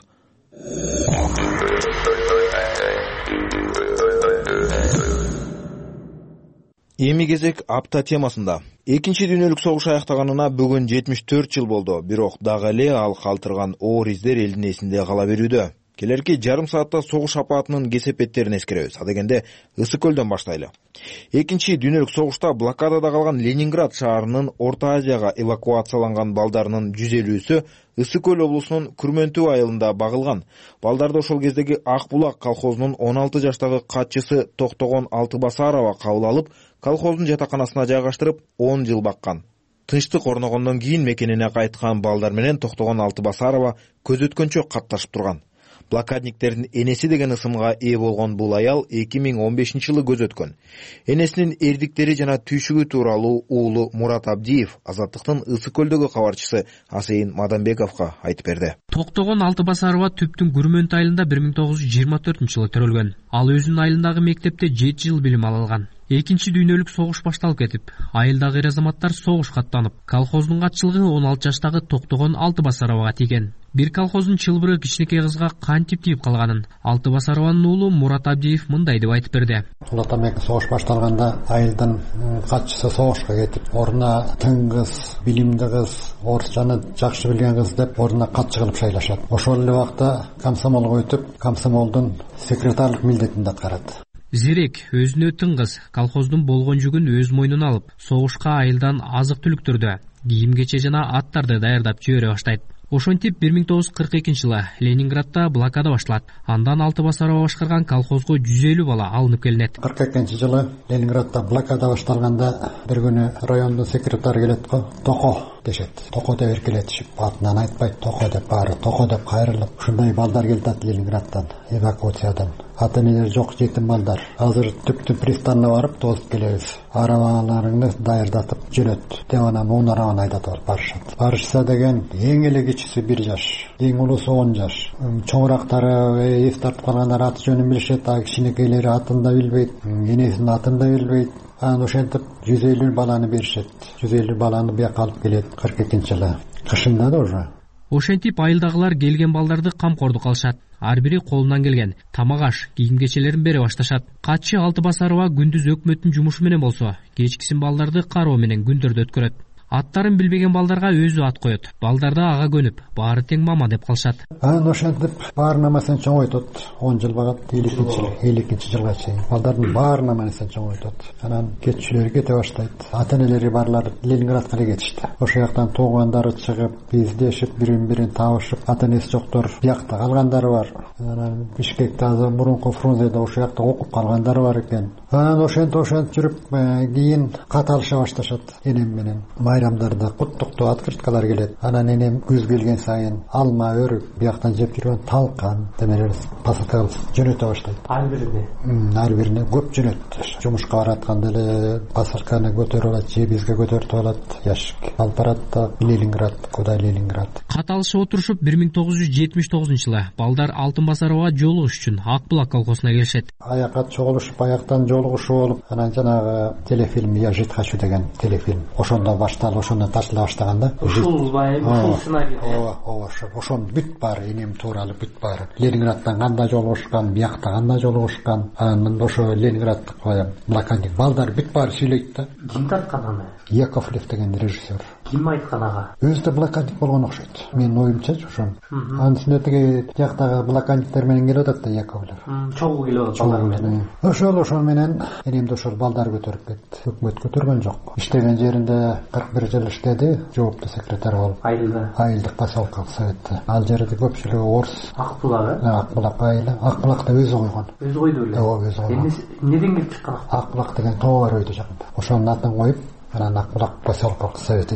Эми кезек апта темасында. Экинчи дүйнөлүк согуш аяктаганына бүгүн жетимиш төрт жыл болду. Бирок дагы эле ал калтырган оор издер элдин эсинде кала берүүдө. Келерки жарым саатта согуш апатынын кесепеттерин эскеребиз. Адегенде Ысык көлдөн баштайлы. Экинчи дүйнөлүк согушта блокадада калган Ленинград шаарынын Орто Азияга эвакуацияланган балдарынын жүз элүүсү Ысык көл облусунун Күрмөнтүү айылында багылган. Балдарды ошол кездеги Ак булак колхозунун он алты жаштагы катчысы Токтогон Алтыбасарова кабыл алып, колхоздун жатаканасына жайгаштырып он жыл баккан. Тынчтык орногондон кийин мекенине кайткан балдар менен Токтогон Алтыбасарова көз өткөнчө катташып турган. Блокадниктердин энеси деген ысымга ээ болгон бул аял эки миң он бешинчи жылы көз өткөн. Энесинин эрдиктери жана түйшүгү тууралуу уулу Мурат Абдиев Азаттыктын Ысык көлдөгү кабарчысы Асейин Мадамбековго айтып берди. Токтогон Алтыбасарова Түптүн Күрмөнтү айылында бир миң тогуз жүз жыйырма төртүнчү жылы төрөлгөн. Ал өзүнүн айылындагы мектепте жети жыл билим алган. Экинчи дүйнөлүк согуш башталып кетип, айылдагы эр-азаматтар согушка аттанып, колхоздун катчылыгы он алты жаштагы Токтогон Алтыбасаровага тийген. Бир колхоздун чылбыры кичинекей кызга кантип тийип калганын Алтыбасарованын уулу Мурат Абдиев мындай деп айтып берди. Улатамек согуш башталганда айылдын катчысы согушка кетип, ордуна тың кыз, билимдүү кыз, орусчаны жакшы билген кыз деп ордуна катчы кылып шайлашат. Ошол эле убакта комсомолго өтүп, комсомолдун секретарлык милдетин аткарат. Зерек өзүнө тың кыз колхоздун болгон жүгүн өз мойнуна алып, согушка айылдан азык-түлүктөрдү, кийим-кече жана аттарды даярдап жибере баштайт. Ошентип бир миң тогуз жүз кырк экинчи жылы Ленинградда блокада башталат. Андан Алтыбасарова башкарган колхозго жүз элүү бала алынып келинет. кырк экинчи жылы Ленинградда блокада башталганда бир күнү райондун секретары келет го, Токо дешет. Токо деп эркелетишип, атынан айтпайт, Токо деп баары, Токо деп кайрылып, ушундай балдар келатат Ленинграддан, эвакуациядан. Ата энелер жок жетим балдар. Азыр Түптүн пристанына барып тосуп келебиз. Арабаларыңды даярдатып жөнөт деп анан он арабаны айдатып алып барышат. Барышса деген эң эле кичиси бир жаш, эң улуусу он жаш. Чоңурактары эс тартып калгандар аты жөнүн билишет, а кичинекейлери атын да билбейт, энесинин атын да билбейт. Анан ошентип жүз элүү баланы беришет. жүз элүү баланы бияка алып келет кырк экинчи жылы. Кышында да уже. Ошентип айылдагылар келген балдарды камкордук алышат. Ар бири колунан келген тамак-аш, кийим-кечелерин бере башташат. Катчы Алтыбасарова күндүз өкмөттүн жумушу менен болсо, кечкисин балдарды кароо менен күндөрдү өткөрөт. Аттарын билбеген балдарга өзү ат коет. Балдарды ага көнүп, баары тең мама деп калышат. Анан ошентип баарын амасын чоңойтот. он жыл багат, элүү экинчи жылга чейин. Балдардын баарын амасын чоңойтот. Анан кетчүлөр кете баштайт. Ата энелери барлар Ленинградка кетишти. Ошол жактан туугандары чыгып, издешип, бирин-бирин табышып, ата энеси жоктор биякта калгандары бар. Анан Бишкекте азыр мурунку Фрунзеде ошол жакта окуп калгандары бар экен. Анан ошентип ошентип жүрүп, кийин кат алыша башташат энем менен. Майрамдарда куттуктуу открыткалар келет. Анан энем күз келген сайын алма, өрүк, бияктан жеп жүргөн талкан демелер посылка жөнөтө баштайт. Ар бирине. Ар бирине көп жөнөт. Жумушка баратканда эле посылканы көтөрүп алат, же бизге көтөртүп алат. Яшик алып барат да Ленинград, кудай Ленинград. Кат алышып отурушуп бир миң тогуз жүз жетимиш тогузунчу жылы балдар Алтыбасаровага жолугуш үчүн Ак булак колхозуна келишет. Аякка чогулушуп, аяктан жолугушуу болуп, анан жанагы телефильм «Я жить хочу» деген телефильм. Ошондо башталып, ошондон тартыла баштаганда ушул бай, ушул сценарий. Ооба, ооба, ошон бүт баары, энем тууралуу бүт баары. Ленинградтан кандай жолугушкан, биякта кандай жолугушкан, анан ошо Ленинграддык блокадник балдар бүт баары сүйлөйт да. Ким тарткан аны? Яковлев деген режиссер. Ким айткан ага? Өзү да блокадник болгон окшойт. Менин оюмчачы ошо. Анын үстүнө тиги жактагы блокадниктер менен келип атат да Яковлев. Чогуу келип атат балдар менен. Ошол ошол менен энемди ошол балдар көтөрүп кетти. Өкмөт көтөргөн жок. Иштеген жеринде кырк бир жыл иштеди, жооптуу секретарь болуп. Айылда. Айылдык поселкалык советте. Ал жерде көпчүлүгү орус. Ак булак, э? Ак булак айылы. Ак булакта өзү койгон. Өзү койду беле. Ооба, өзү койгон. Эмнеден келип чыккан? Ак булак деген тоо бар өйдө жакында. Ошонун атын коюп, анан Ак булак поселкалык совети деп.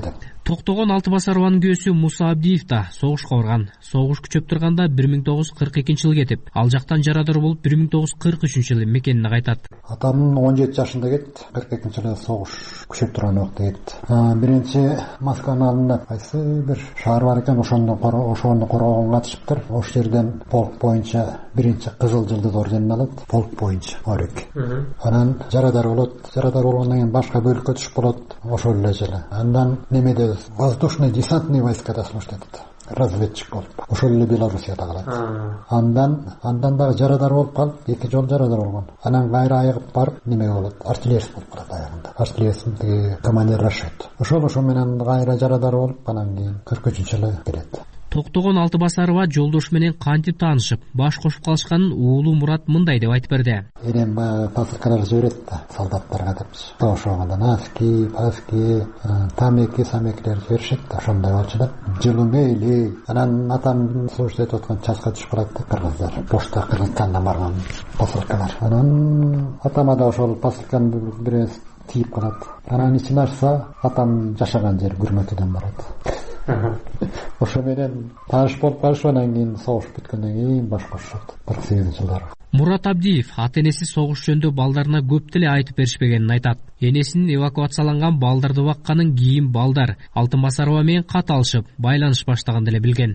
Токтогон алты басарованын күйөөсү Муса Абдиев да согушка барган. Согуш күчөп турганда бир миң тогуз жүз кырк экинчи жылы кетип, ал жактан жарадар болуп бир миң тогуз жүз кырк үчүнчү жылы мекенине кайтат. Атам он жети жашында кетти. кырк экинчи жылы согуш күчөп турган убакта кетти. Биринчи Москванын алдында кайсы бир шаар бар экен, ошондон ошону коргоого катышыптыр. Ош жерден полк боюнча биринчи Кызыл Жылдыз орденин алат. Полк боюнча орек. Анан жарадар болот. Жарадар болгондон кийин башка бөлүккө түшүп болот. Ошол эле жылы. Андан немеде воздушный десантный войскада служить этет. Разведчик болуп. Ошол эле Белоруссияда калат. Андан андан дагы жарадар болуп калып, эки жол жарадар болгон. Анан кайра айыгып барып, неме болот? Артиллерист болуп калат аягында. Артиллеристин тиги командир Рашид. Ошол ошо менен кайра жарадар болуп, анан кийин кырк үчүнчү жылы келет. Токтогон алты басарова жолдош менен кантип таанышып, баш кошуп калышканын уулу Мурат мындай деп айтып берди. Энем посылкалар жиберет да, солдаттарга депчи. Ошондо носки, паски, тамеки, самекилер жиберишет да, ошондой болчу да. Жылуу мейли. Анан атам служить этип аткан частка түшүп калат да, кыргыздар. Почта Кыргызстандан барган посылкалар. Анан атама да ошол посылканын бирөөсү тийип калат. Анан ичин ачса, атам жашаган жер Күрмөтүдөн барат. Ошо менен таныш болуп калышып, анан кийин согуш бүткөндөн кийин баш кошушат. кырк сегизинчи жылдары. Мурат Абдиев ата энеси согуш жөнүндө балдарына көп деле айтып беришпегенин айтат. Энесинин эвакуацияланган балдарды бакканын кийин балдар Алтын Басарова менен кат алышып, байланыш баштаган деле билген.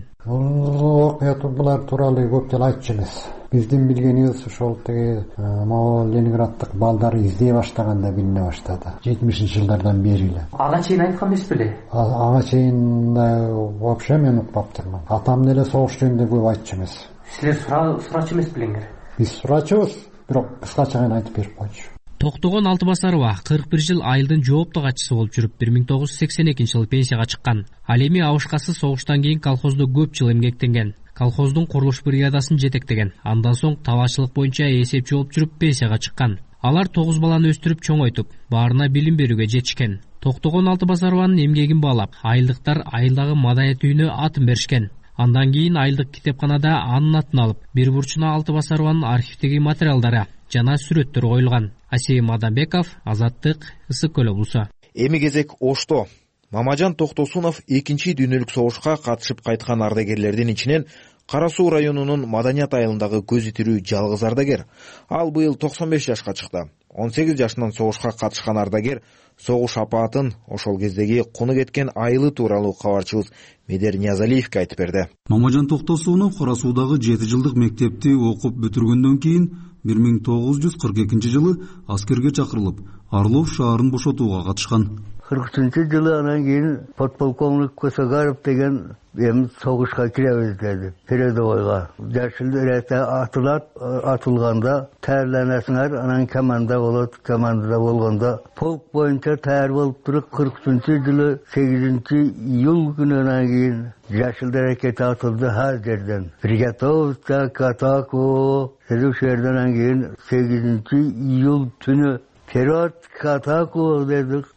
Окуя булар тууралуу көп деле айтчу эмес. Биздин билгенибиз ошол тиги могу Ленинграддык балдар издей баштаганда билине баштады. жетимишинчи жылдардан бери эле. Ага чейин айткан эмес беле? Ага чейин вообще мен укпаптырмын. Атам деле согуш жөнүндө көп айтчу эмес. Силер сурачу эмес белеңер? Биз сурачубуз, бирок кыскача гана айтып берип койчу. Токтогон алты басарова кырк бир жыл айылдын жоопту катчысы болуп жүрүп, бир миң тогуз жүз сексен экинчи жылы пенсияга чыккан. Ал эми абышкасы согуштан кийин колхоздо көп жыл эмгектенген. Колхоздун курулуш бригадасын жетектеген. Андан соң табачылык боюнча эсепчи болуп жүрүп пенсияга чыккан. Алар тогуз баланы өстүрүп чоңойтуп, баарына билим берүүгө жетишкен. Токтогон алты басарованын эмгегин баалап, айылдыктар айылдагы маданият үйүнө атын беришкен. Андан кийин айылдык китепканада анын атын алып, бир бурчуна алты басарованын архивдеги материалдары жана сүрөттөр коюлган. Асей Мадамбеков, Азаттык, Ысык Көл облусу. Эми кезек Ошто. Мамажан Токтосунов экинчи дүйнөлүк согушка катышып кайткан ардагерлердин ичинен Кара Суу районунун Маданият айылындагы көзү тирүү жалгыз ардагер. Ал быйыл токсон беш жашка чыкты. он сегиз жашынан согушка катышкан ардагер согуш апаатын, ошол кездеги куну кеткен айылы тууралуу кабарчыбыз Медер Ниязалиевке айтып берди. Мамажан Токтосунов Кара Суудагы жети жылдык мектепти окуп бүтүргөндөн кийин бир миң тогуз жүз кырк экинчи жылы аскерге чакырылып, Орлов шаарын бошотууга катышкан. кырк үчүнчү жылы анан кийин подполковник Косогаров деген эми согушка киребиз деди. Передовойго. Жашыл эрете атылат, атылганда таярданасыңар, анан команда болот. Командада болгондо полк боюнча таяр болуп туруп кырк үчүнчү жылы сегизинчи июль күнүнөн кийин жашыл эрекети атылды ар жерден. Приготовиться к атаку. Ошол жерден кийин сегизинчи июль түнү вперед к атаку дедик.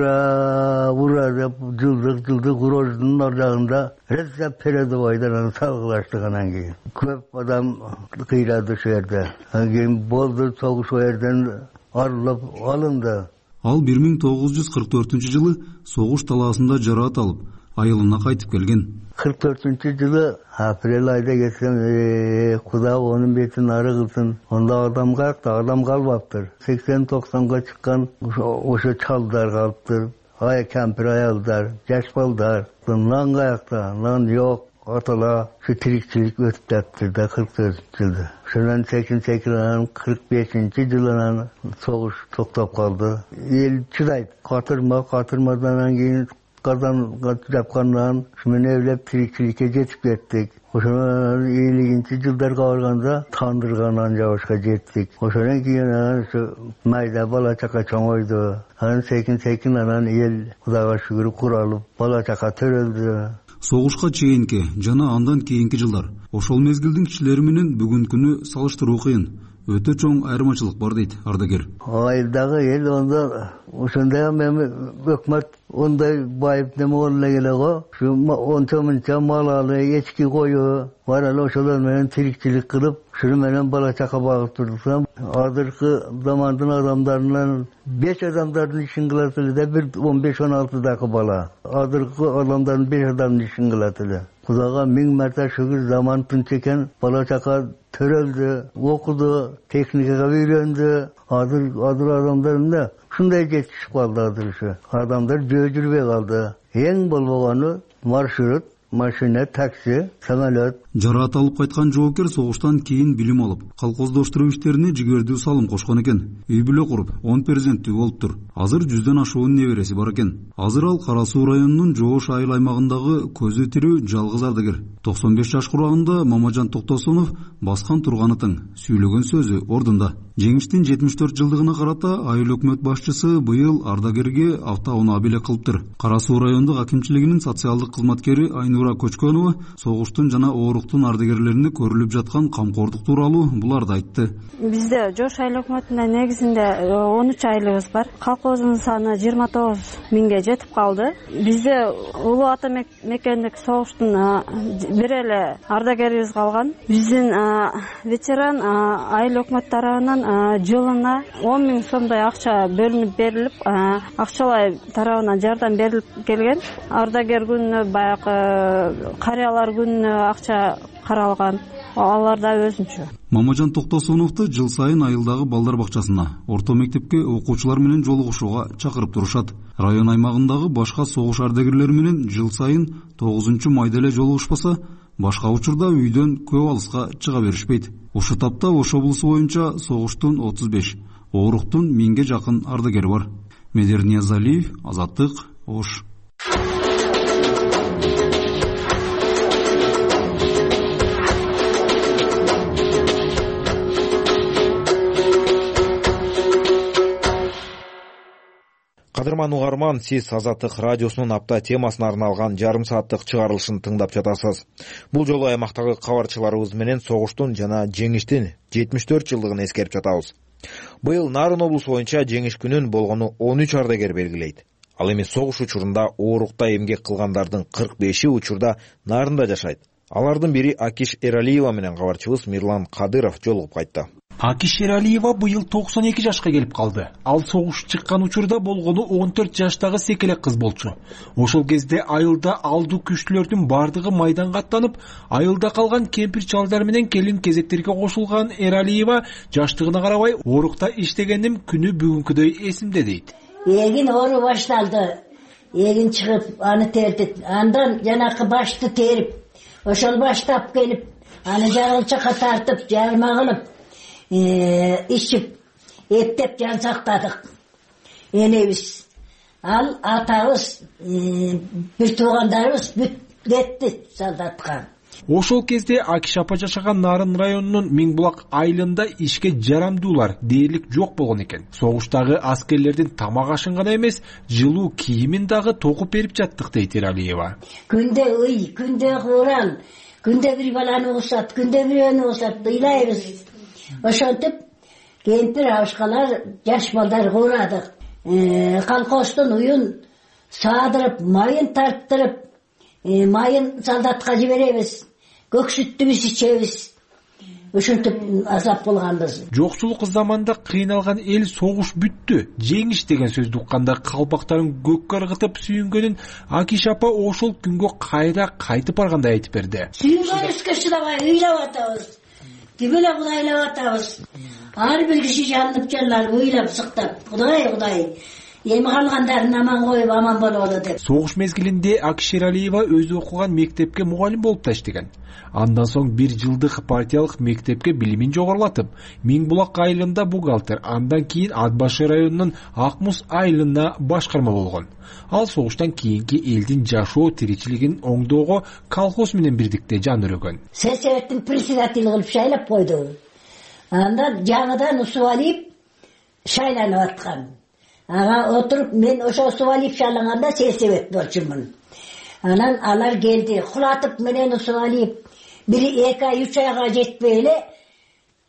Ура, ура деп жылдык жылдык урождун ар реза передовойдан салгылаштык анан кийин. Көп адам кыйрады ошол жерде. Анан кийин болду согуш ошол жерден арылып алынды. Ал бир миң тогуз жүз кырк төртүнчү жылы согуш талаасында жараат алып, айылына кайтып келген. кырк төртүнчү жылы апрель айда кетсем, Куда онун бетин ары кылсын. Онда адам каякта, адам калбаптыр. сексен токсонго чыккан ошо чалдар калыптыр. Ая кемпир аялдар, жаш балдар. Нан каякта, нан жок. Атала şu tirikçilik ötüp deptir da kırk dördüncü жылда. Şundan seksen seksen kırk beşinci жылынан soğuş toktap kaldı. El çıdaydı. Katırma, katırmadan keyin kazanga yapkandan şunu evlep tirikçilikке жетip kettik. Oşondan elliginci жылдарга барганда Тандыргандан жабышка жеттик. Ошондон кийин şu майда бала чака чоңойду. Анан секин секин анан эл Кудайга шүгүр куралып, бала чака төрөлдү. Согушка чейинки жана андан кийинки жылдар ошол мезгилдин кишилери менен бүгүнкүнү салыштыруу кыйын. өтө чоң айырмачылык бар дейт ардагер. Айылдагы эл онда ошондой эми өкмөт ондай байып неме боло эле го. Ушу ончо мынча мал алып, эчки коюу бар эле ошолор менен тирикчилик кылып, ушуну менен бала чака багып турсам, азыркы замандын адамдарынан беш адамдардын ишин кылат эле да, бир он беш он алтыдагы бала. Азыркы адамдардын беш адамдын ишин кылат эле. Кудайга миң марта шүгүр, заман тынч экен, бала чака төрөлдү, окуду, техникага үйрөндү. Азыр азыр адамдар эмне ушундай жетишип калды азыр ушу. Адамдар жөө жүрбөй калды. Эң болбогону маршрут, машина, такси, самолет. Жараат алып кайткан жоокер согуштан кийин билим алып, колхоздоштуруу иштерине жигердүү салым кошкон экен. Үй бүлө куруп, он перзенттүү болуптур. Азыр жүздөн ашуун небереси бар экен. Азыр ал Кара Суу районунун Жоош айыл аймагындагы көзү тирүү жалгыз ардагер. токсон беш жаш курагында Мамажан Токтосунов баскан турганы тең, сүйлөгөн сөзү ордунда. Жеңиштин жетимиш төрт жылдыгына карата айыл өкмөт башчысы быйыл ардагерге автоунаа белек кылыптыр. Кара Суу райондук акимчилигинин социалдык кызматкери Айнура Көчкөнова согуштун жана ооруктун ардагерлерине көрүлүп жаткан камкордук тууралуу буларды айтты. Бизде Жоош айыл өкмөтүнө негизинде он үч айлыбыз бар. Колхоздун саны жыйырма тогуз миңге жетип калды. Бизде улуу ата мекендик согуштун бир эле ардагерибиз калган. Биздин ветеран айыл өкмөт тарабынан жылына он миң сомдой акча бөлүнүп берилип, акчалай тарабынан жардам берилип келген. Ардагер күнүнө, баягы карыялар күнүнө акча каралган. Алар да өзүнчө. Мамажан Токтосуновду жыл сайын айылдагы балдар бакчасына, орто мектепке окуучулар менен жолугушууга чакырып турушат. Район аймагындагы башка согуш ардагерлери менен жыл сайын тогузунчу майда эле жолугушпаса, башка учурда үйдөн көп алыска чыга беришпейт. Ушул тапта Ош облусу боюнча согуштун отуз беш, ооруктун миңге жакын ардагери бар. Медер Ниязалиев, Азаттык, Ош. Кадырман угарман, сиз Азаттык радиосунун апта темасына арналган жарым сааттык чыгарылышын тыңдап жатасыз. Бул жолу аймактагы кабарчыларыбыз менен согуштун жана жеңиштин жетимиш төрт жылдыгын эскерип жатабыз. Быйыл Нарын облусу боюнча жеңиш күнүн болгону он үч ардагер белгилейт. Ал эми согуш учурунда оорукта эмгек кылгандардын кырк беши учурда Нарында жашайт. Алардын бири Акиш Эралиева менен кабарчыбыз Мирлан Кадыров жолугуп кайтты. Акиш Эралиева быйыл токсон эки жашка келип калды. Ал согуш чыккан учурда болгону он төрт жаштагы секелек кыз болчу. Ошол кезде айылда алдуу күчтүүлөрдүн бардыгы майданга аттанып, айылда калган кемпир чалдар менен келин кезектерге кошулган Эралиева жаштыгына карабай оорукта иштегеним күнү бүгүнкүдөй эсимде дейт. Эгин оору башталды. Эгин чыгып, аны тердик. Андан жанакы башты терип, ошол баштап келип, аны жарылчакка тартып, жарма кылып, ишип, эптеп жан сактадык. Энебиз, ал атабыз, бир туугандарыбыз бүт кетти солдатка. Ошол кезде Акиш апа жашаган Нарын районунун Миңбулак айылында ишке жарамдуулар дээрлик жок болгон экен. Согуштагы аскерлердин тамак ашын гана эмес, жылуу кийимин дагы токуп берип жаттык дейт Эралиева. Күндө ый, күндө курал, күндө бир баланы угусат, күндө бирөөнү угусат, ыйлайбыз. Ошентип кемпир абышкалар, жаш балдар курадык. Колхоздун уюн саадырып, майын тарттырып, майын солдатка жиберебиз. Көк сүттүбүз ичебиз. Ошентип азап болгонбуз. Жоксулук заманда кыйналган эл согуш бүттү, жеңиш деген сөздү укканда калпактарын көккө ыргытып сүйүнгөнүн Акиш апа ошол күнгө кайра кайтып баргандай айтып берди. Сүйүнгөнүбүзгө чыдабай ыйлап атабыз. Тибеле кудайлап атабыз. Ар бир киши жанып жерлар ыйлап сыктап, Кудай, Кудай. Эми калгандарын аман коюп аман болобу деп. Согуш мезгилинде Акиш Эралиева өзү окуган мектепке мугалим болуп да иштеген. Андан соң бир жылдык партиялык мектепке билимин жогорулатып, Миңбулак айылында бухгалтер, андан кийин Ат башы районунун Ак Муз айылына башкарма болгон. Ал согуштан кийинки элдин жашоо тиричилигин оңдоого колхоз менен бирдикте жан өрөгөн. Сельсоветтин председатели кылып шайлап койду. Андан жаңыдан Усубалиев шайланып аткан. Ага отуруп мен ошо Усубалиев шайланганда сельсовет болчумун. Анан алар келди, кулатып менен Усубалиев бир эки ай, үч айга жетпей эле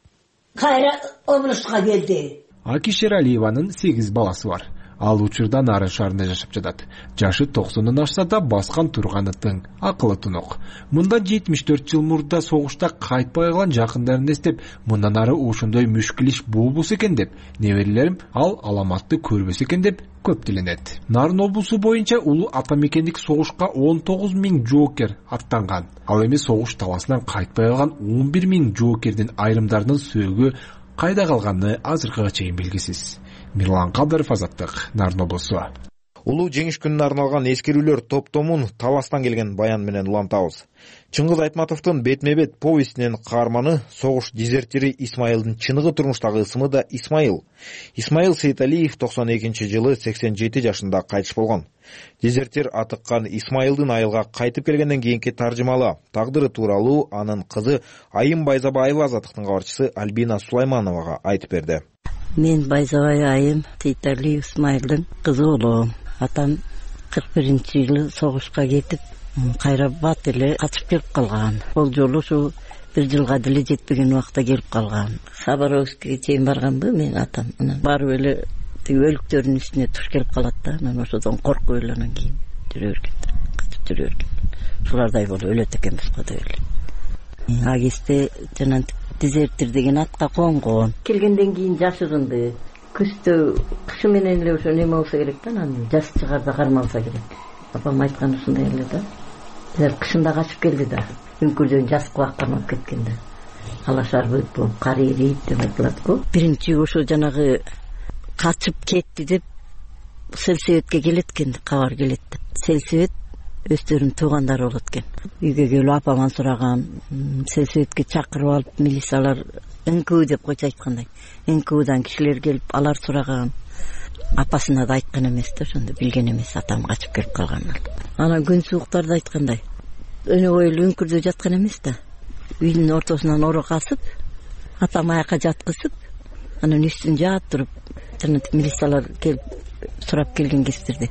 кайра облустка келди. Аки Шералиеванын сегиз баласы бар. Ал учурда Нарын шаарында жашап жатат. Жашы токсондон ашса да баскан турганы тың, акылы тунук. Мындан жетимиш төрт жыл мурда согушта кайтпай калган жакындарын эстеп, мындан ары ошондой мүшкүл иш болбосо экен деп, неберелерим ал аламатты көрбөсө экен деп көп тиленет. Нарын облусу боюнча улуу ата мекендик согушка он тогуз миң жоокер аттанган. Ал эми согуш таласынан кайтпай калган он бир миң жоокердин айрымдарынын сөөгү кайда калганы азыркыга чейин белгисиз. Мирлан Кадыров, Азаттык, Нарын облусу. Улуу жеңиш күнүнө арналган эскерүүлөр топтомун таластан келген баян менен улантабыз. Чыңгыз Айтматовдун бетме-бет повестинин каарманы согуш дезертири Исмайылдын чыныгы турмуштагы ысымы да Исмайыл. Исмайыл Сейталиев токсон экинчи жылы сексен жети жашында кайтыш болгон. Дезертир атыккан Исмайылдын айылга кайтып келгенден кийинки таржымалы тагдыры тууралуу анын кызы Айым Байзабаева Азаттыктын кабарчысы Альбина Сулаймановага айтып берди. Мен Байзабай Айым Сейталиев Исмайылдын кызы болом. Атам кырк биринчи жылы согушка кетип, кайра бат эле катышып келип калган. Бул жолу ушу бир жылга деле жетпеген убакта келип калган. Хабаровскке чейин барганбы мен атам. Барып эле өлүктөрдүн үстүнө туш келип калат да. Мен ошодон коркуп эле анан кийин жүрө берген. Катып жүрө берген. Шулардай болуп өлөт экенбиз го деп эле. А кезде жанан дезертир деген атка конгон. Келгенден кийин жашыгынды. Күстө кышы менен эле ошо неме болсо керек да, анан жаз чыгарда кармалса керек. Апам айткан ушундай эле да. Бизер кышында качып келди да. Үңкүрдөн жазкы убак кармап кеткен да. Алашар бөт болуп, кар эрип деп айтылат го. Биринчи ошо жанагы качып кетти деп сельсоветке келет экен, кабар келет. Сельсовет өздөрүнүн туугандары болот экен. Үйгө келип апаман сураган, сельсоветке чакырып алып милициялар НКУ деп койчу айткандай. НКУдан кишилер келип алар сураган. Апасына да айткан эмес да, ошондо билген эмес, атам качып келип калганын. Анан күн сууктарда айткандай. Өнөгөй эле үңкүрдө жаткан эмес да. Үйдүн ортосунан орок асып, атам аяка жаткызып, анан үстүн жаап туруп, жанагы милициялар келип сурап келген кездерде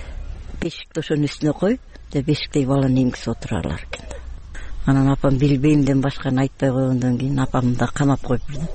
бешикти ошонун үстүнө коюп, бешиктеги баланы эңгисе отуралар экен да. Анан апам билбеймден башканы айтпай койгондон кийин апамды да камап коюптур да.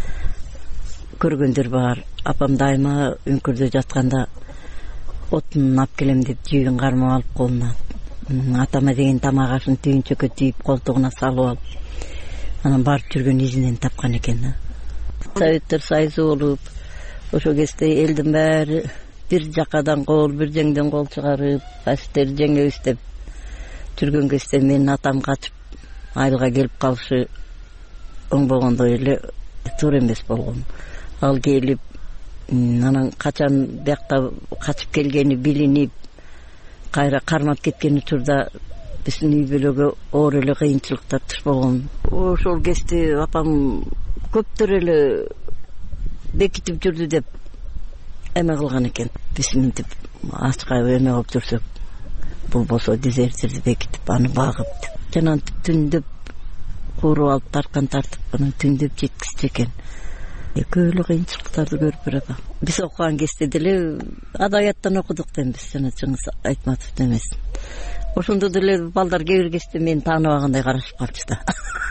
Көргөндөр бар. Апам дайыма үңкүрдө жатканда отун алып келем деп жүйгөн кармап алып колуна. Атама деген тамак ашын түйүнчөккө тийип колтугуна салып алып, анан барып жүргөн изинен тапкан экен да. Советтер союзу болуп, ошо кезде элдин баары бир жакадан кол, бир жеңден кол чыгарып, фашисттер жеңебиз деп жүргөн кезде менин атам качып айылга келип калышы оңбогондой эле туура эмес болгон. Ал келип, анан качан биякта качып келгени билинип, кайра кармап кеткен учурда биздин үй бүлөгө оор эле кыйынчылыктар туш болгон. Ошол кезде апам көптөр эле бекитип жүрдү деп эме кылган экен. Биз мынтип ачка эме болуп жүрсөк, бул болсо дезертирди бекитип, аны багып деп. Жанан түндөп кууруп алып, таркан тартып, анан түндөп жеткизчү экен. Экөө эле кыйынчылыктарды көрүп беребиз. Биз окуган кезде деле адабияттан окудук дейбиз, жана Чыңгыз Айтматов эмес. Ошондо деле балдар кээ бир кезде мени тааныбагандай карашып калчу да.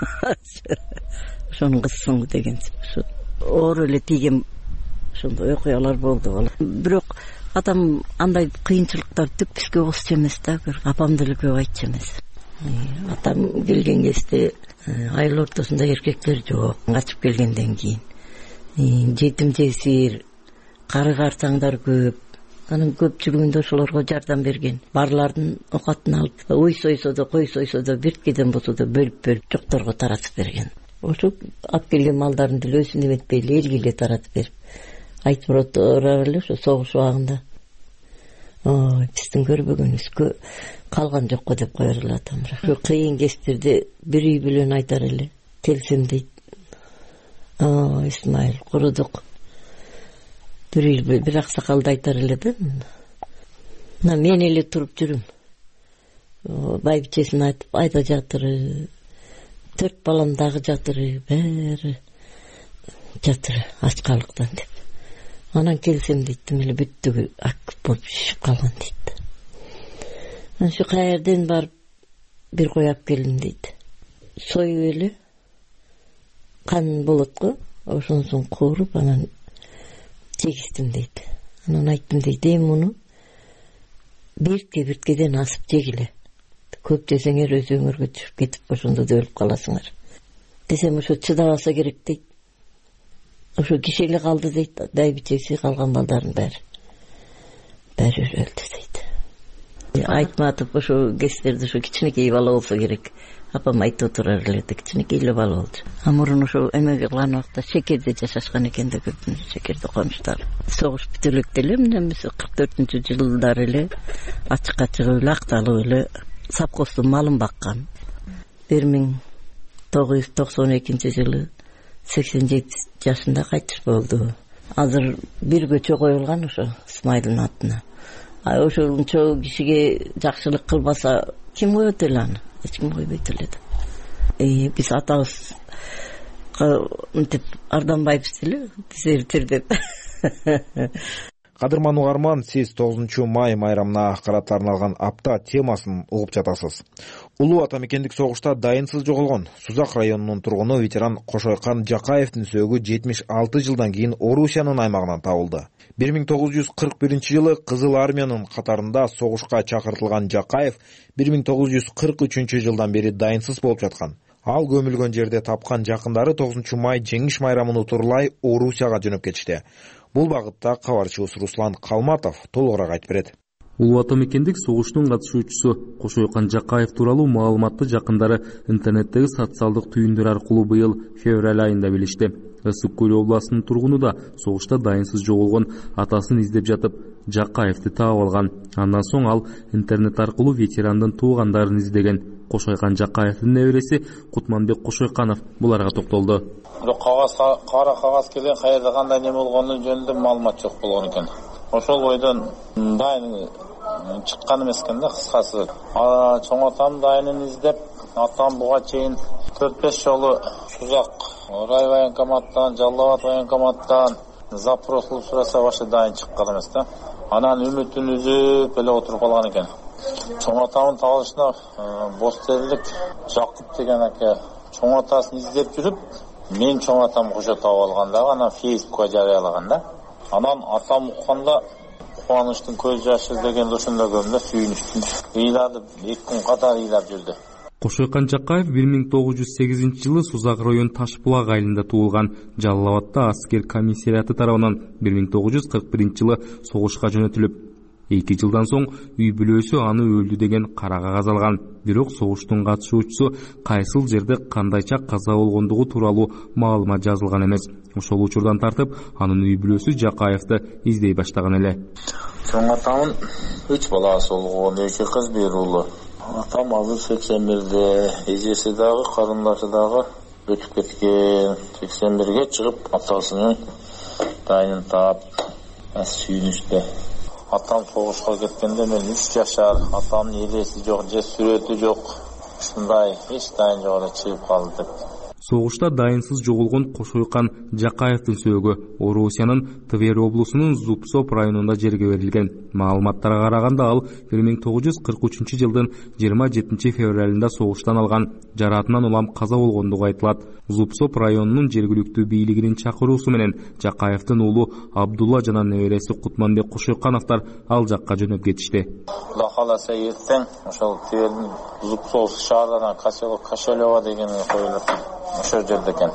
Ошонун кызысың деген. Оор эле тийген ошондой окуялар болду. Бирок атам андай кыйынчылыктар түк бизге окусчу эмес да, апам деле көп айтчу эмес. Атам келген кезде айыл ортосунда эркектер жок, качып келгенден кийин. Жетим жесир, кары картаңдар көп. Анын көп жүргөндө ошолорго жардам берген. Барлардын окатын алып, ой сойсо да, кой сойсо да, бирткеден болсо да бөлүп-бөлүп жокторго таратып берген. Ошо алып келген малдарын деле өзүн эметпей эле элге эле таратып берип, айтып отурар эле ошо согуш убагында. Ой, биздин көрбөгөнүбүз калган жокко деп коер эле атам. Ошо кыйын кездерде бир үй бүлөнү айтар эле, келсем дейт. Ой, Исмайыл, курудук. Бир үй бүлө, бир аксакалды айтар эле да. Мына мен эле туруп жүрүм. Байбичесин айтып, айда жатыры, төрт балам дагы жатыры, баары жатыры ачкалыктан деп. Анан келсем дейт, эле бүттүгү ак болуп шишип калган дейт. Анан ушу каерден барып бир кой алып келдим дейт. Союп эле кан болот го, ошонусун кууруп анан жегиздим дейт. Анан айттым дейт, эми муну биртке бирткеден асып жегиле. Көп жесеңер өзүңөргө түшүп кетип ошондо да өлүп каласыңар десем, ошо чыдабаса керек дейт. Ошо киши эле калды дейт, дайбичеси калган балдардын баары баары өлдү дейт. Айтматып ошо кездерде ошо кичинекей бала болсо керек. Апам айтып турар эле, кичинекей эле бала болчу. А мурун ошо эме кылган убакта Шекерде жашашкан экен да, көп Шекерде комуштар. Согуш бүтө элек деле мына кырк төртүнчү жылдары эле ачыкка чыгып эле акталып эле совхоздун малын баккан. бир миң тогуз жүз токсон экинчи жылы сексен жети жашында кайтыш болду. Азыр бир көчө коюлган ошо Исмайылдын атына. А ошончо кишиге жакшылык кылбаса ким коет эле аны? Эч ким койбойт эле да. Э биз атабыз мынтип арданбайбыз эле, дезертир деп. Кадырман угарман, сиз тогузунчу май майрамына карата арналган апта темасын угуп жатасыз. Улуу ата мекендик согушта дайынсыз жоголгон Сузак районунун тургуну ветеран Кошойкан Жакаевдин сөөгү жетимиш алты жылдан кийин Орусиянын аймагынан табылды. бир миң тогуз жүз кырк биринчи жылы Кызыл армиянын катарында согушка чакыртылган Жакаев бир миң тогуз жүз кырк үчүнчү жылдан бери дайынсыз болуп жаткан. Ал көмүлгөн жерде тапкан жакындары тогузунчу май жеңиш майрамын утурлай Орусияга жөнөп кетишти. Бул багытта кабарчыбыз Руслан Калматов толугураак айтып берет. Улуу ата мекендик согуштун катышуучусу Кошойкан Жакаев тууралуу маалыматты жакындары интернеттеги социалдык түйүндөр аркылуу быйыл февраль айында билишти. Ысык Көл областынын тургуну да согушта дайынсыз жоголгон атасын издеп жатып Жакаевди таап алган. Андан соң ал интернет аркылуу ветерандын туугандарын издеген. Кошойкан Жакаевдин небереси Кутманбек Кошойканов буларга токтолду. Кагаз, кара кагаз келген каерде кандай неме болгону жөнүндө маалымат жок болгон экен. Ошол бойдон дайын чыккан эмес экен да, кыскасы. Чоң атам дайынын издеп, атам буга чейин төрт беш жолу Сузак рай военкоматтан, Жалал Абад военкоматтан запрос кылып сураса башы дайын чыккан эмес да. Анан үмүтүн үзүп эле отуруп калган экен. Чоң атамдын табылышына Бостерлик Жакып деген аке чоң атасын издеп жүрүп, мен чоң атам кошо таап алган да, анан Фейсбукка жарыялаган да. Анан атам укканда кубанычтын көз жашы деген ошондой көрүндө, сүйүнүчтүн. Ыйлады, эки күн катар ыйлап жүрдү. Кошойкан Жакаев бир миң тогуз жүз сегизинчи жылы Сузак район Ташбулак айылында туулган. Жалал Абадда аскер комиссариаты тарабынан бир миң тогуз жүз кырк биринчи жылы согушка жөнөтүлүп, эки жылдан соң үй бүлөсү аны өлдү деген кара кагаз алган. Бирок согуштун катышуучусу кайсыл жерде кандайча каза болгондугу тууралуу маалымат жазылган эмес. Ошол учурдан тартып анын үй бүлөсү Жакаевди издей баштаган эле. Чоң атамдын үч баласы болгон, эки кыз, бир уулу. Атам азыр сексен бирде, эжеси дагы, карындашы дагы өтүп кеткен. сексен бирге чыгып атасынын дайынын таап, сүйүнүштү. Атам согушка кеткенде мен үч жашар, атамдын элеси жок, же сүрөтү жок. Ушундай эч дайын жок эле чыгып калды деп. Согушта дайынсыз жоголгон Кошойкан Жакаевдин сөөгү Орусиянын Тver облусунун Зубсоп районунда жерге берилген. Маалыматтарга караганда ал бир миң тогуз жүз кырк үчүнчү жылдын жыйырма жетинчи февралында согуштан алган жараатынан улам каза болгондугу айтылат. Зубсоп районунун жергиликтүү бийлигинин чакыруусу менен Жакаевдин уулу Абдулла жана небереси Кутманбек Кошойкановдор ал жакка жөнөп кетишти. Кудай кааласа эртең ошол Твердин Зубсоп шаарынан Каселов Кашелева деген коюлат. Ошол жерде экен.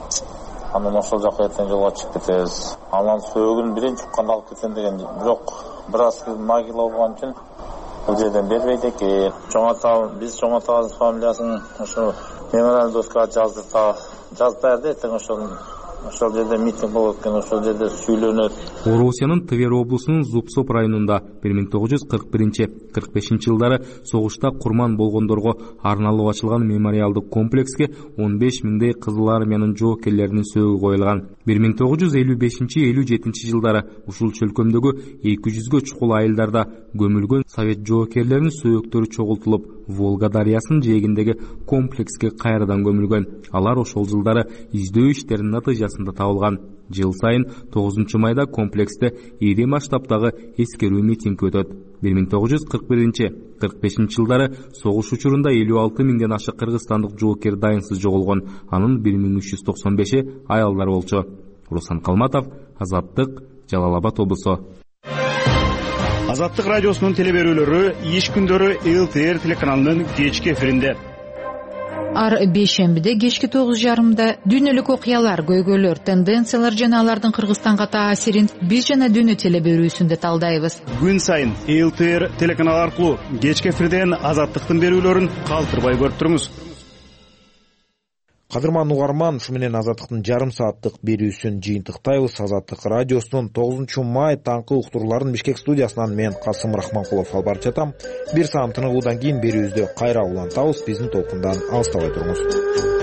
Анан ошол жака эртең жолго чыгып кетебиз. Анан сөөгүн биринчи укканда алып кеткен деген, бирок бир аз могила болгон үчүн бул жерден бербейт экен. Чоң ата, биз чоң атабыздын фамилиясын ошо мемориал доскага жаздырта, жаздырды эртең ошол ошол жерде митинг болот экен, ошол жерде сүйлөнөт. Орусиянын Тver облусунун Зубсоп районунда бир миң тогуз жүз кырк биринчи — кырк бешинчи жылдары согушта курман болгондорго арналып ачылган мемориалдык комплекске он беш миңдей Кызыл армиянын жоокерлеринин сөөгү коюлган. бир миң тогуз жүз элүү бешинчи — элүү жетинчи жылдары ушул чөлкөмдөгү эки жүзгө чукул айылдарда көмүлгөн совет жоокерлеринин сөөктөрү чогултулуп, Волга дарыясынын жээгиндеги комплекске кайрадан көмүлгөн. Алар ошол жылдары издөө иштеринин натыйжасында табылган. Жыл сайын тогузунчу майда комплексте ири масштабтагы эскерүү митинг өтөт. бир миң тогуз жүз кырк биринчи — кырк бешинчи жылдары согуш учурунда элүү алты миңден ашык кыргызстандык жоокер дайынсыз жоголгон. Анын бир миң үч жүз токсон беши аялдар болчу. Руслан Калматов, Азаттык, Жалал Абад облусу. Азаттык радиосунун телеберүүлөрү иш күндөрү эл ти эр телеканалынын кечки эфиринде. Ар бейшембиде кечки тогуз жарымда дүйнөлүк окуялар, көйгөйлөр, тенденциялар жана алардын Кыргызстанга таасирин биз жана дүйнө телеберүүсүндө талдайбыз. Күн сайын эл ти эр телеканалы аркылуу кечки эфирден Азаттыктын берүүлөрүн калтырбай көрүп туруңуз. Кадырман угарман, ушу менен Азаттыктын жарым сааттык берүүсүн жыйынтыктайбыз. Азаттык радиосунун тогузунчу май таңкы уктурууларын Бишкек студиясынан мен Касым Рахманкулов алып барып жатам. Бир саам тыныгуудан кийин берүүбүздү кайра улантабыз. Биздин толкундан алыстабай туруңуз.